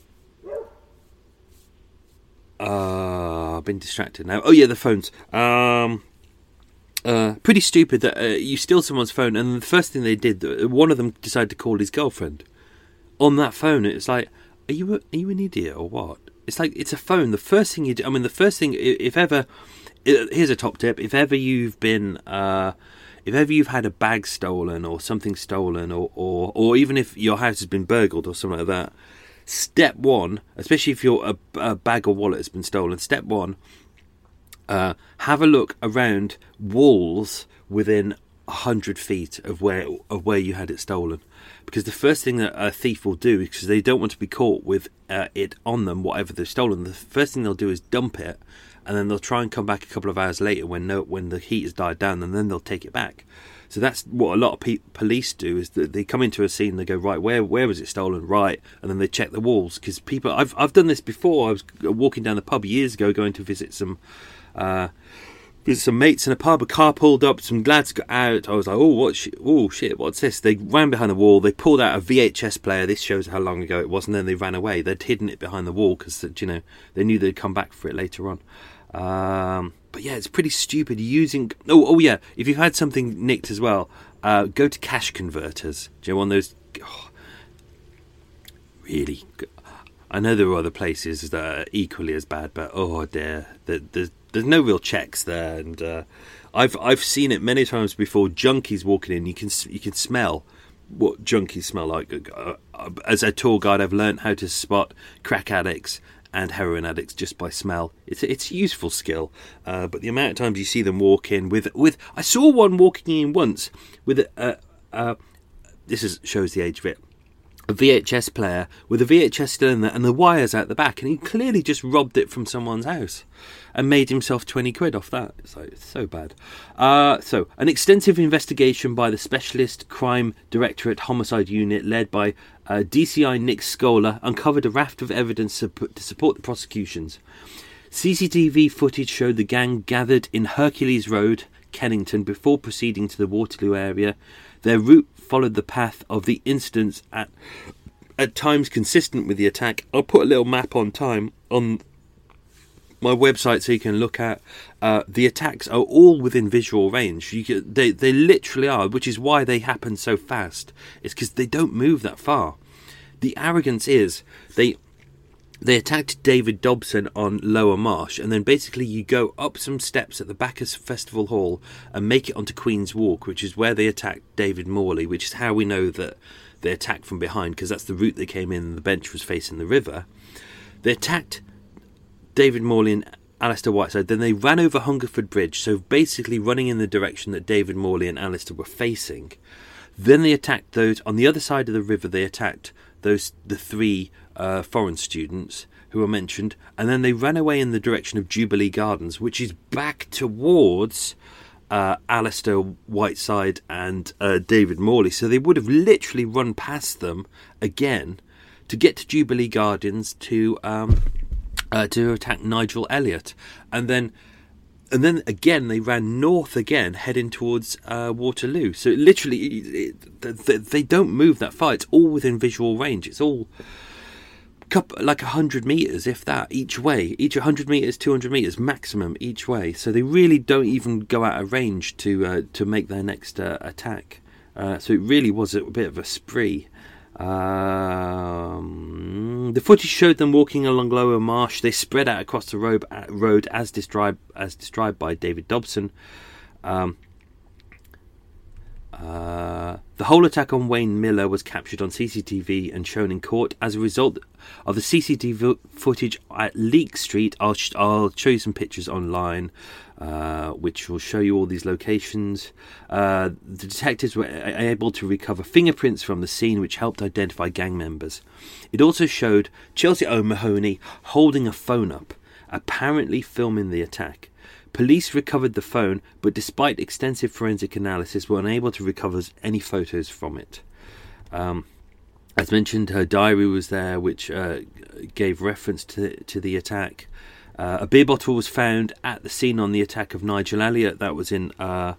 uh, I've been distracted now. Oh yeah, the phones. Um, uh, pretty stupid that uh, you steal someone's phone, and the first thing they did, one of them decided to call his girlfriend on that phone. It's like, Are you a, are you an idiot or what? It's like, it's a phone. The first thing you do, I mean, the first thing, if ever, here's a top tip. If ever you've been, uh, if ever you've had a bag stolen or something stolen, or, or, or even if your house has been burgled or something like that, step one, especially if your a, a bag or wallet has been stolen, step one, uh, have a look around walls within a hundred feet of where of where you had it stolen. Because the first thing that a thief will do, because they don't want to be caught with uh, it on them, whatever they've stolen, the first thing they'll do is dump it, and then they'll try and come back a couple of hours later when no, when the heat has died down, and then they'll take it back. So that's what a lot of pe- police do, is that they come into a scene, they go, right, where where was it stolen? Right, and then they check the walls. Because people, I've I've done this before. I was walking down the pub years ago, going to visit some. Uh, With some mates in a pub, a car pulled up, some lads got out. I was like, oh, what sh- oh shit, what's this? They ran behind the wall, they pulled out a V H S player. This shows how long ago it was, and then they ran away. They'd hidden it behind the wall because, you know, they knew they'd come back for it later on. Um, but yeah, it's pretty stupid using. Oh, oh yeah. If you've had something nicked as well, uh, go to Cash Converters. Do you know one of those? Oh, really? I know there are other places that are equally as bad, but oh dear, there's there's no real checks there, and uh, I've I've seen it many times before. Junkies walking in, you can you can smell what junkies smell like. As a tour guide, I've learned how to spot crack addicts and heroin addicts just by smell. It's it's a useful skill, uh, but the amount of times you see them walk in with with I saw one walking in once with a uh, uh, this is shows the age of it. A V H S player with a V H S still in there and the wires out the back, and he clearly just robbed it from someone's house and made himself twenty quid off that. It's, like, it's so bad. Uh, so, an extensive investigation by the Specialist Crime Directorate Homicide Unit led by uh, D C I Nick Scola uncovered a raft of evidence to, to support the prosecutions. C C T V footage showed the gang gathered in Hercules Road, Kennington, before proceeding to the Waterloo area. Their route followed the path of the incidents at at times consistent with the attack. I'll put a little map on time on my website so you can look at uh, the attacks are all within visual range. You can, they they literally are, which is why they happen so fast. It's because they don't move that far. The arrogance is they they attacked David Dobson on Lower Marsh, and then basically you go up some steps at the back of Festival Hall and make it onto Queen's Walk, which is where they attacked David Morley, which is how we know that they attacked from behind, because that's the route they came in and the bench was facing the river. They attacked David Morley and Alistair Whiteside, then they ran over Hungerford Bridge, so basically running in the direction that David Morley and Alistair were facing. Then they attacked those on the other side of the river. They attacked those the three uh, foreign students who were mentioned, and then they ran away in the direction of Jubilee Gardens, which is back towards uh, Alistair Whiteside and uh, David Morley. So they would have literally run past them again to get to Jubilee Gardens to um, uh, to attack Nigel Elliott, and then. And then again, they ran north again, heading towards uh, Waterloo. So literally, it, it, they don't move that far. It's all within visual range. It's all like one hundred metres, if that, each way. Each one hundred metres, two hundred metres maximum each way. So they really don't even go out of range to uh, to make their next uh, attack. Uh, so it really was a bit of a spree. Um, the footage showed them walking along Lower Marsh. They spread out across the road, road as described as described by David Dobson. Um, uh, the whole attack on Wayne Miller was captured on C C T V and shown in court. As a result of the C C T V footage at Leek Street, I'll sh- I'll show you some pictures online, uh, which will show you all these locations. Uh, the detectives were able to recover fingerprints from the scene, which helped identify gang members. It also showed Chelsea O'Mahony holding a phone up, apparently filming the attack. Police recovered the phone, but despite extensive forensic analysis, were unable to recover any photos from it. Um, as mentioned, her diary was there, which uh, gave reference to to the attack. Uh, a beer bottle was found at the scene on the attack of Nigel Elliott. That was in uh,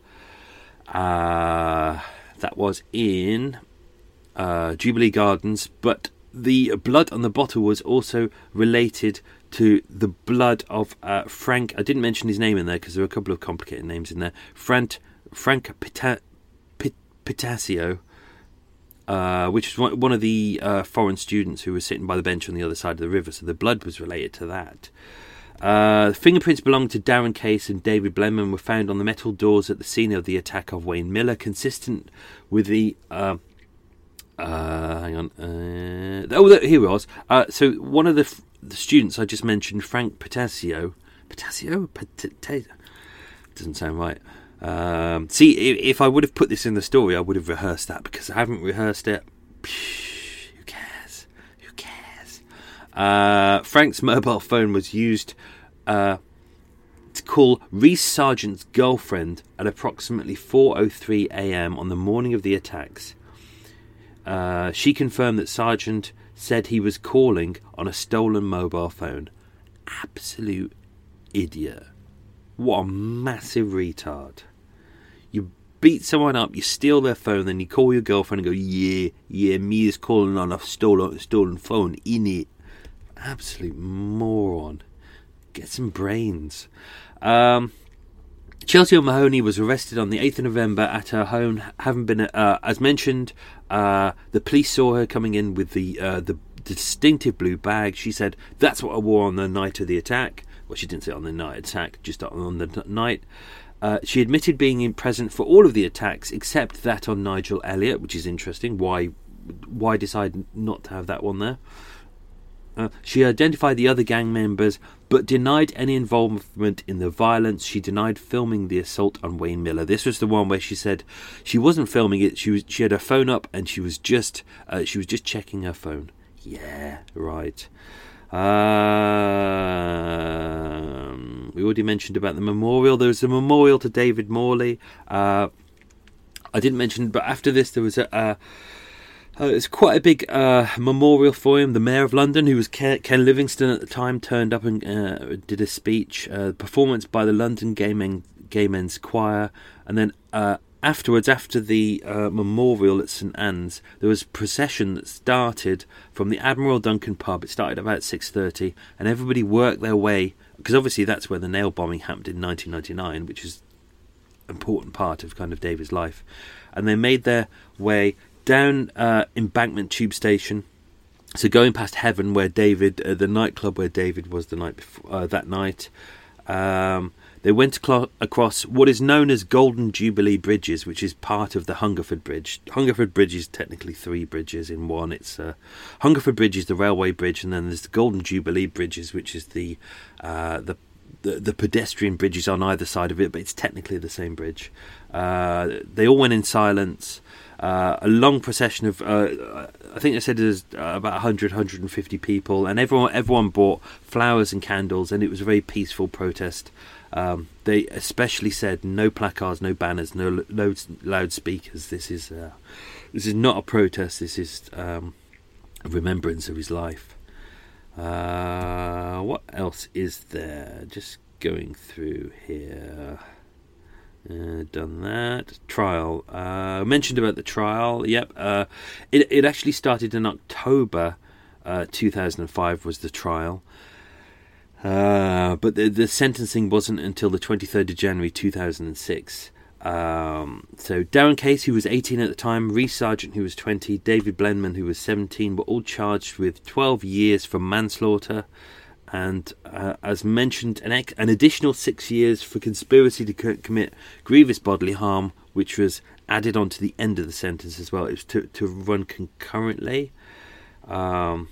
uh, that was in uh, Jubilee Gardens, but the blood on the bottle was also related to the blood of uh, Frank. I didn't mention his name in there because there are a couple of complicated names in there. Frank Frank Pita, Pit, Pitasio, uh, which is one, one of the uh, foreign students who was sitting by the bench on the other side of the river. So the blood was related to that. Uh, fingerprints belonging to Darren Case and David Blenman were found on the metal doors at the scene of the attack of Wayne Miller, consistent with the. Uh, uh, hang on. Uh, oh, here it was. Uh, so one of the. F- The students I just mentioned, Frank Pitasio, Pitasio, Pitasio, doesn't sound right. Um, see, if I would have put this in the story, I would have rehearsed that, because I haven't rehearsed it. Who cares? Who cares? Uh, Frank's mobile phone was used uh, to call Reese Sargent's girlfriend at approximately four oh three a.m. on the morning of the attacks. Uh, she confirmed that Sargent said he was calling on a stolen mobile phone. Absolute idiot. What a massive retard. You beat someone up, you steal their phone, then you call your girlfriend and go, yeah, yeah, me is calling on a stolen, stolen phone, innit? Absolute moron. Get some brains. Um, Chelsea O'Mahony was arrested on the eighth of November at her home, having been, uh, as mentioned, uh, the police saw her coming in with the, uh, the distinctive blue bag. She said, that's what I wore on the night of the attack. Well, she didn't say on the night attack, just on the n- night. Uh, she admitted being present for all of the attacks except that on Nigel Elliott, which is interesting. Why why decide not to have that one there? Uh, she identified the other gang members but denied any involvement in the violence. She denied filming the assault on Wayne Miller. This was the one where she said she wasn't filming it. She was she had her phone up and she was just uh, she was just checking her phone. Yeah, right. Um, we already mentioned about the memorial. There was a memorial to David Morley. Uh, I didn't mention, but after this there was a. Uh, uh, it's quite a big uh, memorial for him. The Mayor of London, who was Ken, Ken Livingstone at the time, turned up and uh, did a speech. Uh, performance by the London Gay, Men, Gay Men's Choir, and then. Uh, Afterwards, after the uh, memorial at St Anne's, there was a procession that started from the Admiral Duncan pub. It started about six thirty, and everybody worked their way, because obviously that's where the nail bombing happened in nineteen ninety-nine, which is an important part of kind of David's life. And they made their way down uh, Embankment Tube Station, so going past Heaven, where David, uh, the nightclub where David was the night before, uh, that night. Um... They went across what is known as Golden Jubilee Bridges, which is part of the Hungerford Bridge. Hungerford Bridge is technically three bridges in one. It's uh, Hungerford Bridge is the railway bridge, and then there's the Golden Jubilee Bridges, which is the, uh, the the the pedestrian bridges on either side of it, but it's technically the same bridge. Uh, they all went in silence. Uh, a long procession of, uh, I think they said there's about one hundred, one hundred fifty people, and everyone everyone brought flowers and candles, and it was a very peaceful protest. Um, they especially said no placards, no banners, no loud loudspeakers. This is uh, this is not a protest. This is um, a remembrance of his life. Uh, what else is there? Just going through here. Uh, done that. Trial. Uh, I mentioned about the trial. Yep. Uh, it it actually started in October uh, two thousand five was the trial. Uh, but the, the sentencing wasn't until the twenty-third of January two thousand six. Um, so Darren Case, who was eighteen at the time, Reece Sargent, who was twenty, David Blenman, who was seventeen, were all charged with twelve years for manslaughter, and uh, as mentioned, an, ex- an additional six years for conspiracy to co- commit grievous bodily harm, which was added on to the end of the sentence as well. It was to, to run concurrently. Um,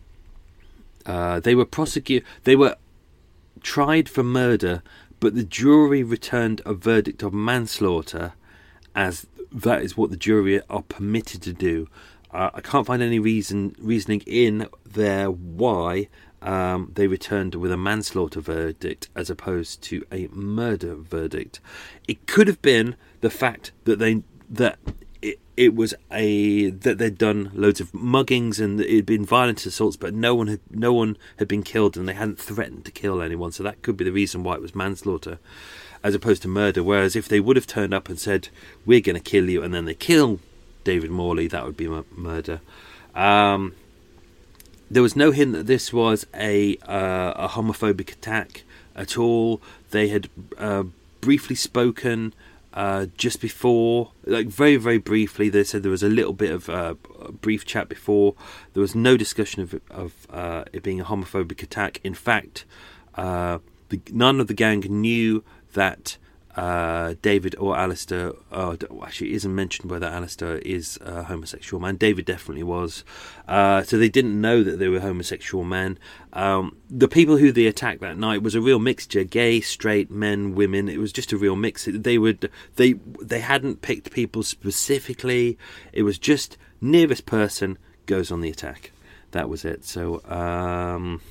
uh, they were prosecuted. They were tried for murder, but the jury returned a verdict of manslaughter, as that is what the jury are permitted to do. Uh, I can't find any reason reasoning in there why um, they returned with a manslaughter verdict as opposed to a murder verdict. It could have been the fact that they that it, it was a that they'd done loads of muggings and it had been violent assaults, but no one had no one had been killed and they hadn't threatened to kill anyone. So that could be the reason why it was manslaughter as opposed to murder. Whereas if they would have turned up and said, "We're going to kill you," and then they kill David Morley, that would be murder. Um, there was no hint that this was a uh, a homophobic attack at all. They had uh, briefly spoken uh, just before, like very, very briefly. They said there was a little bit of uh, a brief chat before. There was no discussion of, of uh, it being a homophobic attack. In fact, uh, the, none of the gang knew that uh, David or Alistair, uh, actually it isn't mentioned whether Alistair is a homosexual man. David definitely was. Uh, so they didn't know that they were homosexual men. Um, the people who they attacked that night was a real mixture: gay, straight, men, women. It was just a real mix. They would they they hadn't picked people specifically. It was just nearest person goes on the attack. That was it. So um,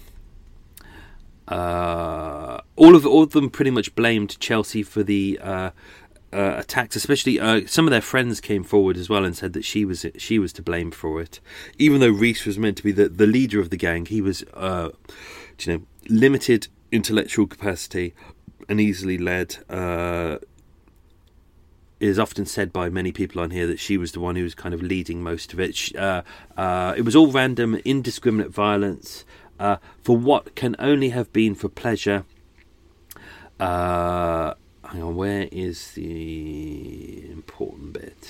uh, all of all of them pretty much blamed Chelsea for the uh, uh, attacks. Especially uh, some of their friends came forward as well and said that she was she was to blame for it. Even though Reece was meant to be the, the leader of the gang, he was uh, you know limited intellectual capacity and easily led. Uh, It is often said by many people on here that she was the one who was kind of leading most of it. She, uh, uh, it was all random, indiscriminate violence. uh, for what can only have been for pleasure. Uh, hang on, where is the important bit?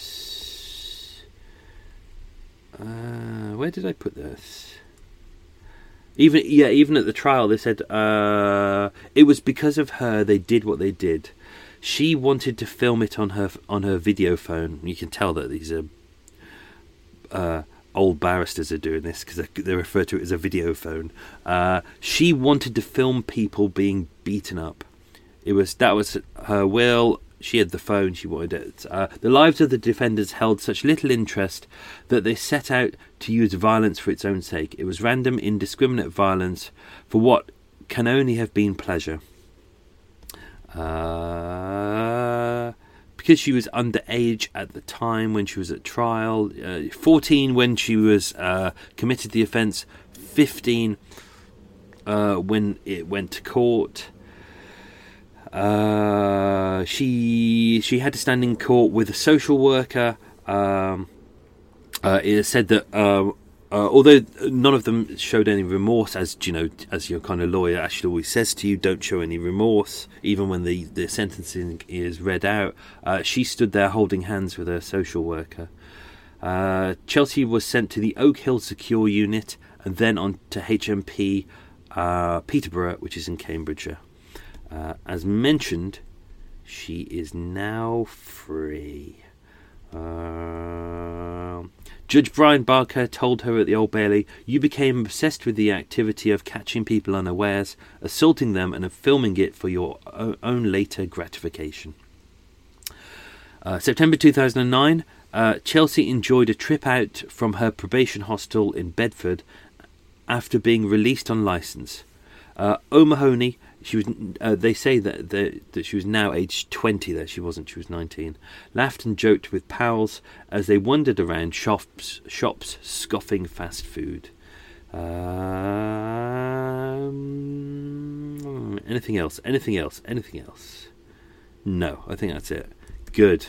Uh, where did I put this? Even yeah, even at the trial, they said uh, it was because of her they did what they did. She wanted to film it on her on her video phone. You can tell that these are uh, old barristers are doing this because they, they refer to it as a video phone. Uh, she wanted to film people being beaten up. It was that was her will. She had the phone. She wanted it. Uh, the lives of the defendants held such little interest that they set out to use violence for its own sake. It was random, indiscriminate violence for what can only have been pleasure. Uh, because she was underage at the time when she was at trial, uh, fourteen when she was uh, committed the offence, fifteen uh, when it went to court. Uh, she she had to stand in court with a social worker. Um, uh, it said that uh, uh, although none of them showed any remorse, as you know, as your kind of lawyer actually always says to you, don't show any remorse, even when the, the sentencing is read out. Uh, she stood there holding hands with her social worker. Uh, Chelsea was sent to the Oak Hill Secure Unit and then on to H M P uh, Peterborough, which is in Cambridgeshire. Uh, as mentioned, she is now free. Uh, Judge Brian Barker told her at the Old Bailey, "You became obsessed with the activity of catching people unawares, assaulting them and of filming it for your own later gratification." Uh, September two thousand nine, uh, Chelsea enjoyed a trip out from her probation hostel in Bedford after being released on licence. Uh, O'Mahony, she was. Uh, they say that, that that she was now aged twenty. There, she wasn't. She was nineteen. Laughed and joked with pals as they wandered around shops, shops scoffing fast food. Um, anything else? Anything else? Anything else? No, I think that's it. Good.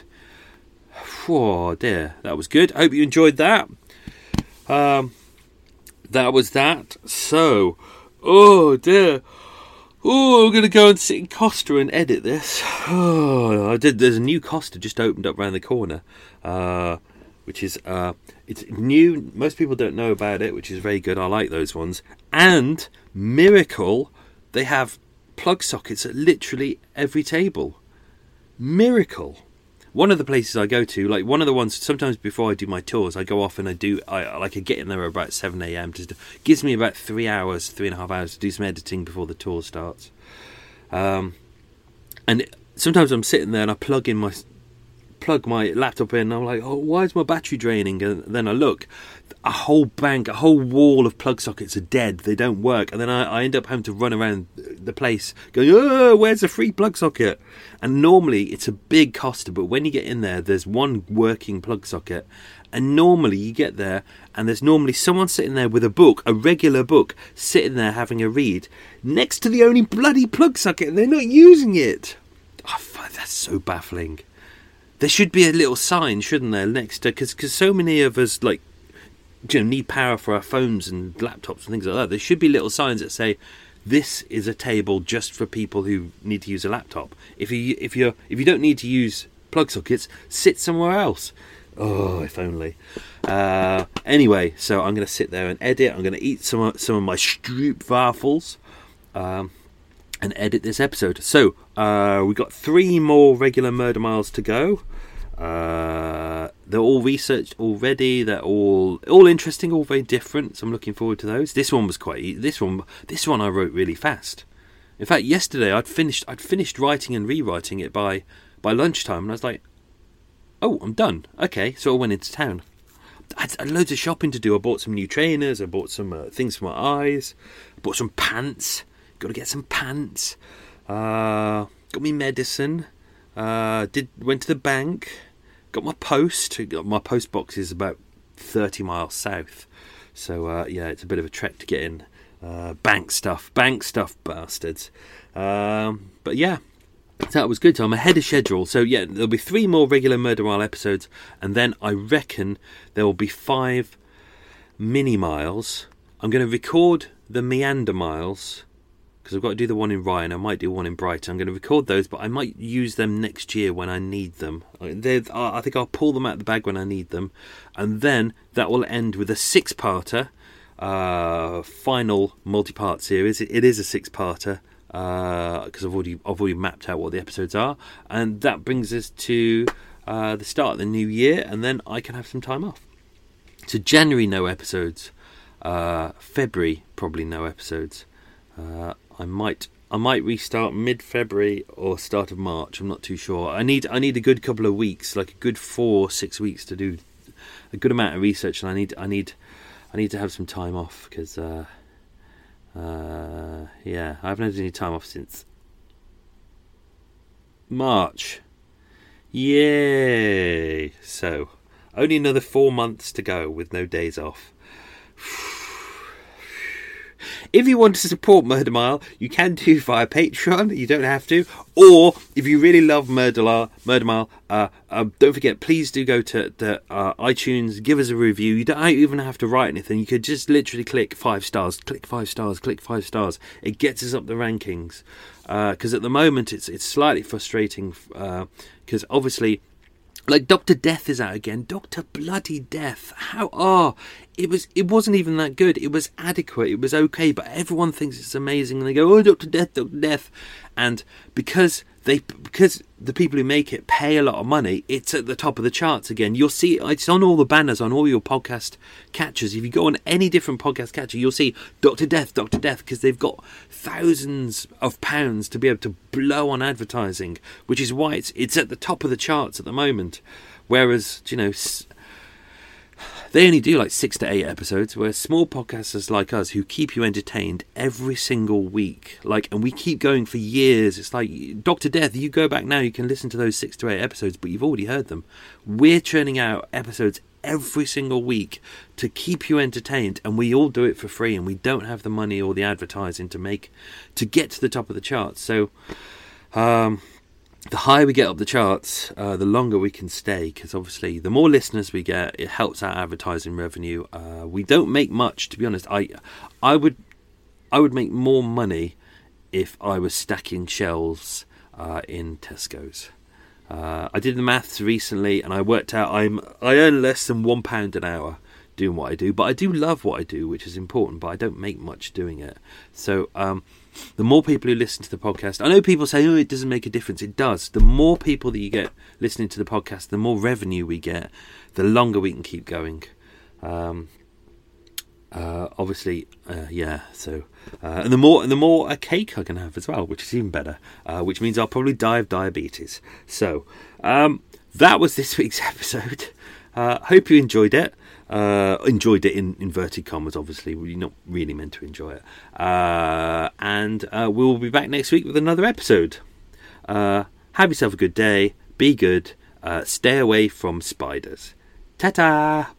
Oh dear, that was good. I hope you enjoyed that. Um, that was that. So. Oh dear. Oh, I'm going to go and sit in Costa and edit this. Oh, I did. There's a new Costa just opened up around the corner, uh, which is uh, it's new. Most people don't know about it, which is very good. I like those ones. And miracle, they have plug sockets at literally every table. Miracle. One of the places I go to, like one of the ones, sometimes before I do my tours, I go off and I do, I like I get in there about seven a.m. Just gives me about three hours, three and a half hours to do some editing before the tour starts. Um, and sometimes I'm sitting there and I plug in my, plug my laptop in and I'm like, oh, why is my battery draining? And then I look, a whole bank, a whole wall of plug sockets are dead. They don't work. And then I, I end up having to run around the place going, oh, where's the free plug socket? And normally it's a big Costa, but when you get in there, there's one working plug socket. And normally you get there and there's normally someone sitting there with a book, a regular book, sitting there having a read next to the only bloody plug socket and they're not using it. Oh, that's so baffling. There should be a little sign, shouldn't there, next to, because because so many of us, like, you know, need power for our phones and laptops and things like that. There should be little signs that say, this is a table just for people who need to use a laptop. If you if you if you don't need to use plug sockets, sit somewhere else. Oh, if only. Uh, anyway, so I'm going to sit there and edit. I'm going to eat some some of my Stroopwafels um, and edit this episode. So uh, we've got three more regular Murder Miles to go. Uh, they're all researched already. They're all all interesting, all very different. So I'm looking forward to those. This one was quite. This one, this one I wrote really fast. In fact, yesterday I'd finished. I'd finished writing and rewriting it by by lunchtime, and I was like, "Oh, I'm done." Okay, so I went into town. I had, I had loads of shopping to do. I bought some new trainers. I bought some uh, things for my eyes. I bought some pants. Got to get some pants. Uh, got me medicine. Uh, did went to the bank. Got my post. Got my post box is about thirty miles south, so uh, yeah, it's a bit of a trek to get in. Uh, bank stuff, bank stuff, bastards. Um, but yeah, that was good. So I'm ahead of schedule. So yeah, there'll be three more regular Murder Mile episodes, and then I reckon there will be five mini miles. I'm going to record the Meander Miles, because I've got to do the one in Ryan. I might do one in Brighton. I'm going to record those, but I might use them next year when I need them. They're, I think I'll pull them out of the bag when I need them. And then that will end with a six-parter, uh, final multi-part series. It, it is a six-parter, because uh, I've already, I've already mapped out what the episodes are. And that brings us to uh, the start of the new year, and then I can have some time off. So January, no episodes. Uh, February, probably no episodes. Uh, I might I might restart mid-February or start of March. I'm not too sure. I need I need a good couple of weeks, like a good four six weeks to do a good amount of research, and I need I need I need to have some time off because uh, uh, yeah, I haven't had any time off since March. Yay! So only another four months to go with no days off. If you want to support Murder Mile, you can do via Patreon. You don't have to. Or if you really love Murder, Murder Mile, uh, uh, don't forget, please do go to, to uh, iTunes, give us a review. You don't even have to write anything. You could just literally click five stars, click five stars, click five stars. It gets us up the rankings. Because uh, at the moment, it's it's slightly frustrating. Because uh, obviously, like Doctor Death is out again. Doctor Bloody Death. How? Oh, it was. It wasn't even that good. It was adequate. It was okay. But everyone thinks it's amazing, and they go, "Oh, Doctor Death, Doctor Death," and because they, because the people who make it pay a lot of money, it's at the top of the charts again. You'll see it's on all the banners on all your podcast catchers. If you go on any different podcast catcher, you'll see Doctor Death, Doctor Death, because they've got thousands of pounds to be able to blow on advertising, which is why it's it's at the top of the charts at the moment. Whereas, you know, they only do like six to eight episodes, where small podcasters like us who keep you entertained every single week, like, and we keep going for years. It's like Doctor Death. You go back now, you can listen to those six to eight episodes, but you've already heard them. We're churning out episodes every single week to keep you entertained, and we all do it for free, and we don't have the money or the advertising to make to get to the top of the charts. So, um. The higher we get up the charts, uh, the longer we can stay, because obviously the more listeners we get, it helps our advertising revenue. Uh, we don't make much, to be honest. I, I would, I would make more money if I was stacking shelves uh, in Tesco's. Uh, I did the maths recently, and I worked out I'm I earn less than one pound an hour doing what I do, but I do love what I do, which is important. But I don't make much doing it. So. Um, The more people who listen to the podcast, I know people say, oh, it doesn't make a difference. It does. The more people that you get listening to the podcast, the more revenue we get, the longer we can keep going. Um, uh, obviously, uh, yeah. So, uh, and the more and the more a cake I can have as well, which is even better. Uh, which means I'll probably die of diabetes. So, um, that was this week's episode. Uh, hope you enjoyed it. Uh, enjoyed it in inverted commas, obviously. You're not really meant to enjoy it. Uh, and uh, we'll be back next week with another episode. Uh, have yourself a good day. Be good. Uh, stay away from spiders. Ta-ta!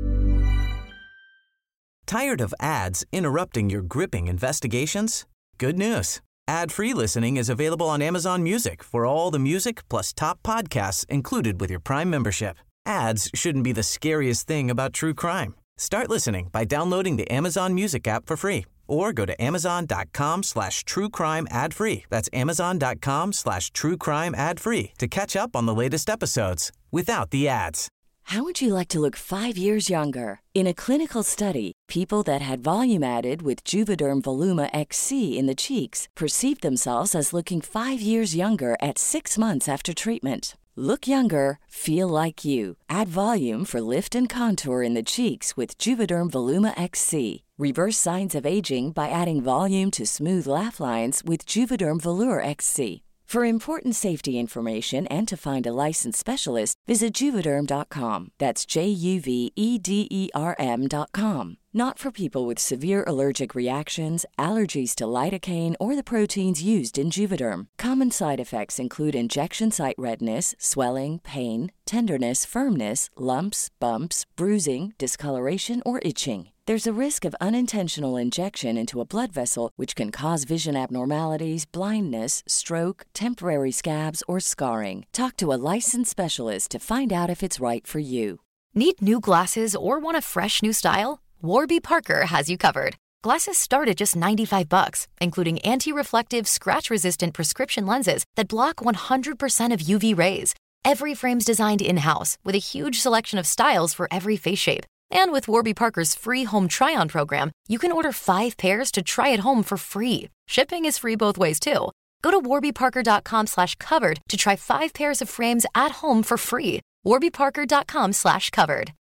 Tired of ads interrupting your gripping investigations? Good news. Ad-free listening is available on Amazon Music for all the music plus top podcasts included with your Prime membership. Ads shouldn't be the scariest thing about true crime. Start listening by downloading the Amazon Music app for free or go to amazon.com slash true crime ad free. That's amazon.com slash true crime ad free to catch up on the latest episodes without the ads. How would you like to look five years younger? In a clinical study, people that had volume added with Juvederm Voluma X C in the cheeks perceived themselves as looking five years younger at six months after treatment. Look younger, feel like you. Add volume for lift and contour in the cheeks with Juvederm Voluma X C. Reverse signs of aging by adding volume to smooth laugh lines with Juvederm Volure X C. For important safety information and to find a licensed specialist, visit Juvederm dot com. That's J U V E D E R M dot com. Not for people with severe allergic reactions, allergies to lidocaine, or the proteins used in Juvederm. Common side effects include injection site redness, swelling, pain, tenderness, firmness, lumps, bumps, bruising, discoloration, or itching. There's a risk of unintentional injection into a blood vessel, which can cause vision abnormalities, blindness, stroke, temporary scabs, or scarring. Talk to a licensed specialist to find out if it's right for you. Need new glasses or want a fresh new style? Warby Parker has you covered. Glasses start at just ninety-five bucks, including anti-reflective, scratch-resistant prescription lenses that block one hundred percent of U V rays. Every frame's designed in-house with a huge selection of styles for every face shape. And with Warby Parker's free home try-on program, you can order five pairs to try at home for free. Shipping is free both ways, too. Go to warbyparker.com slash covered to try five pairs of frames at home for free. warbyparker.com slash covered.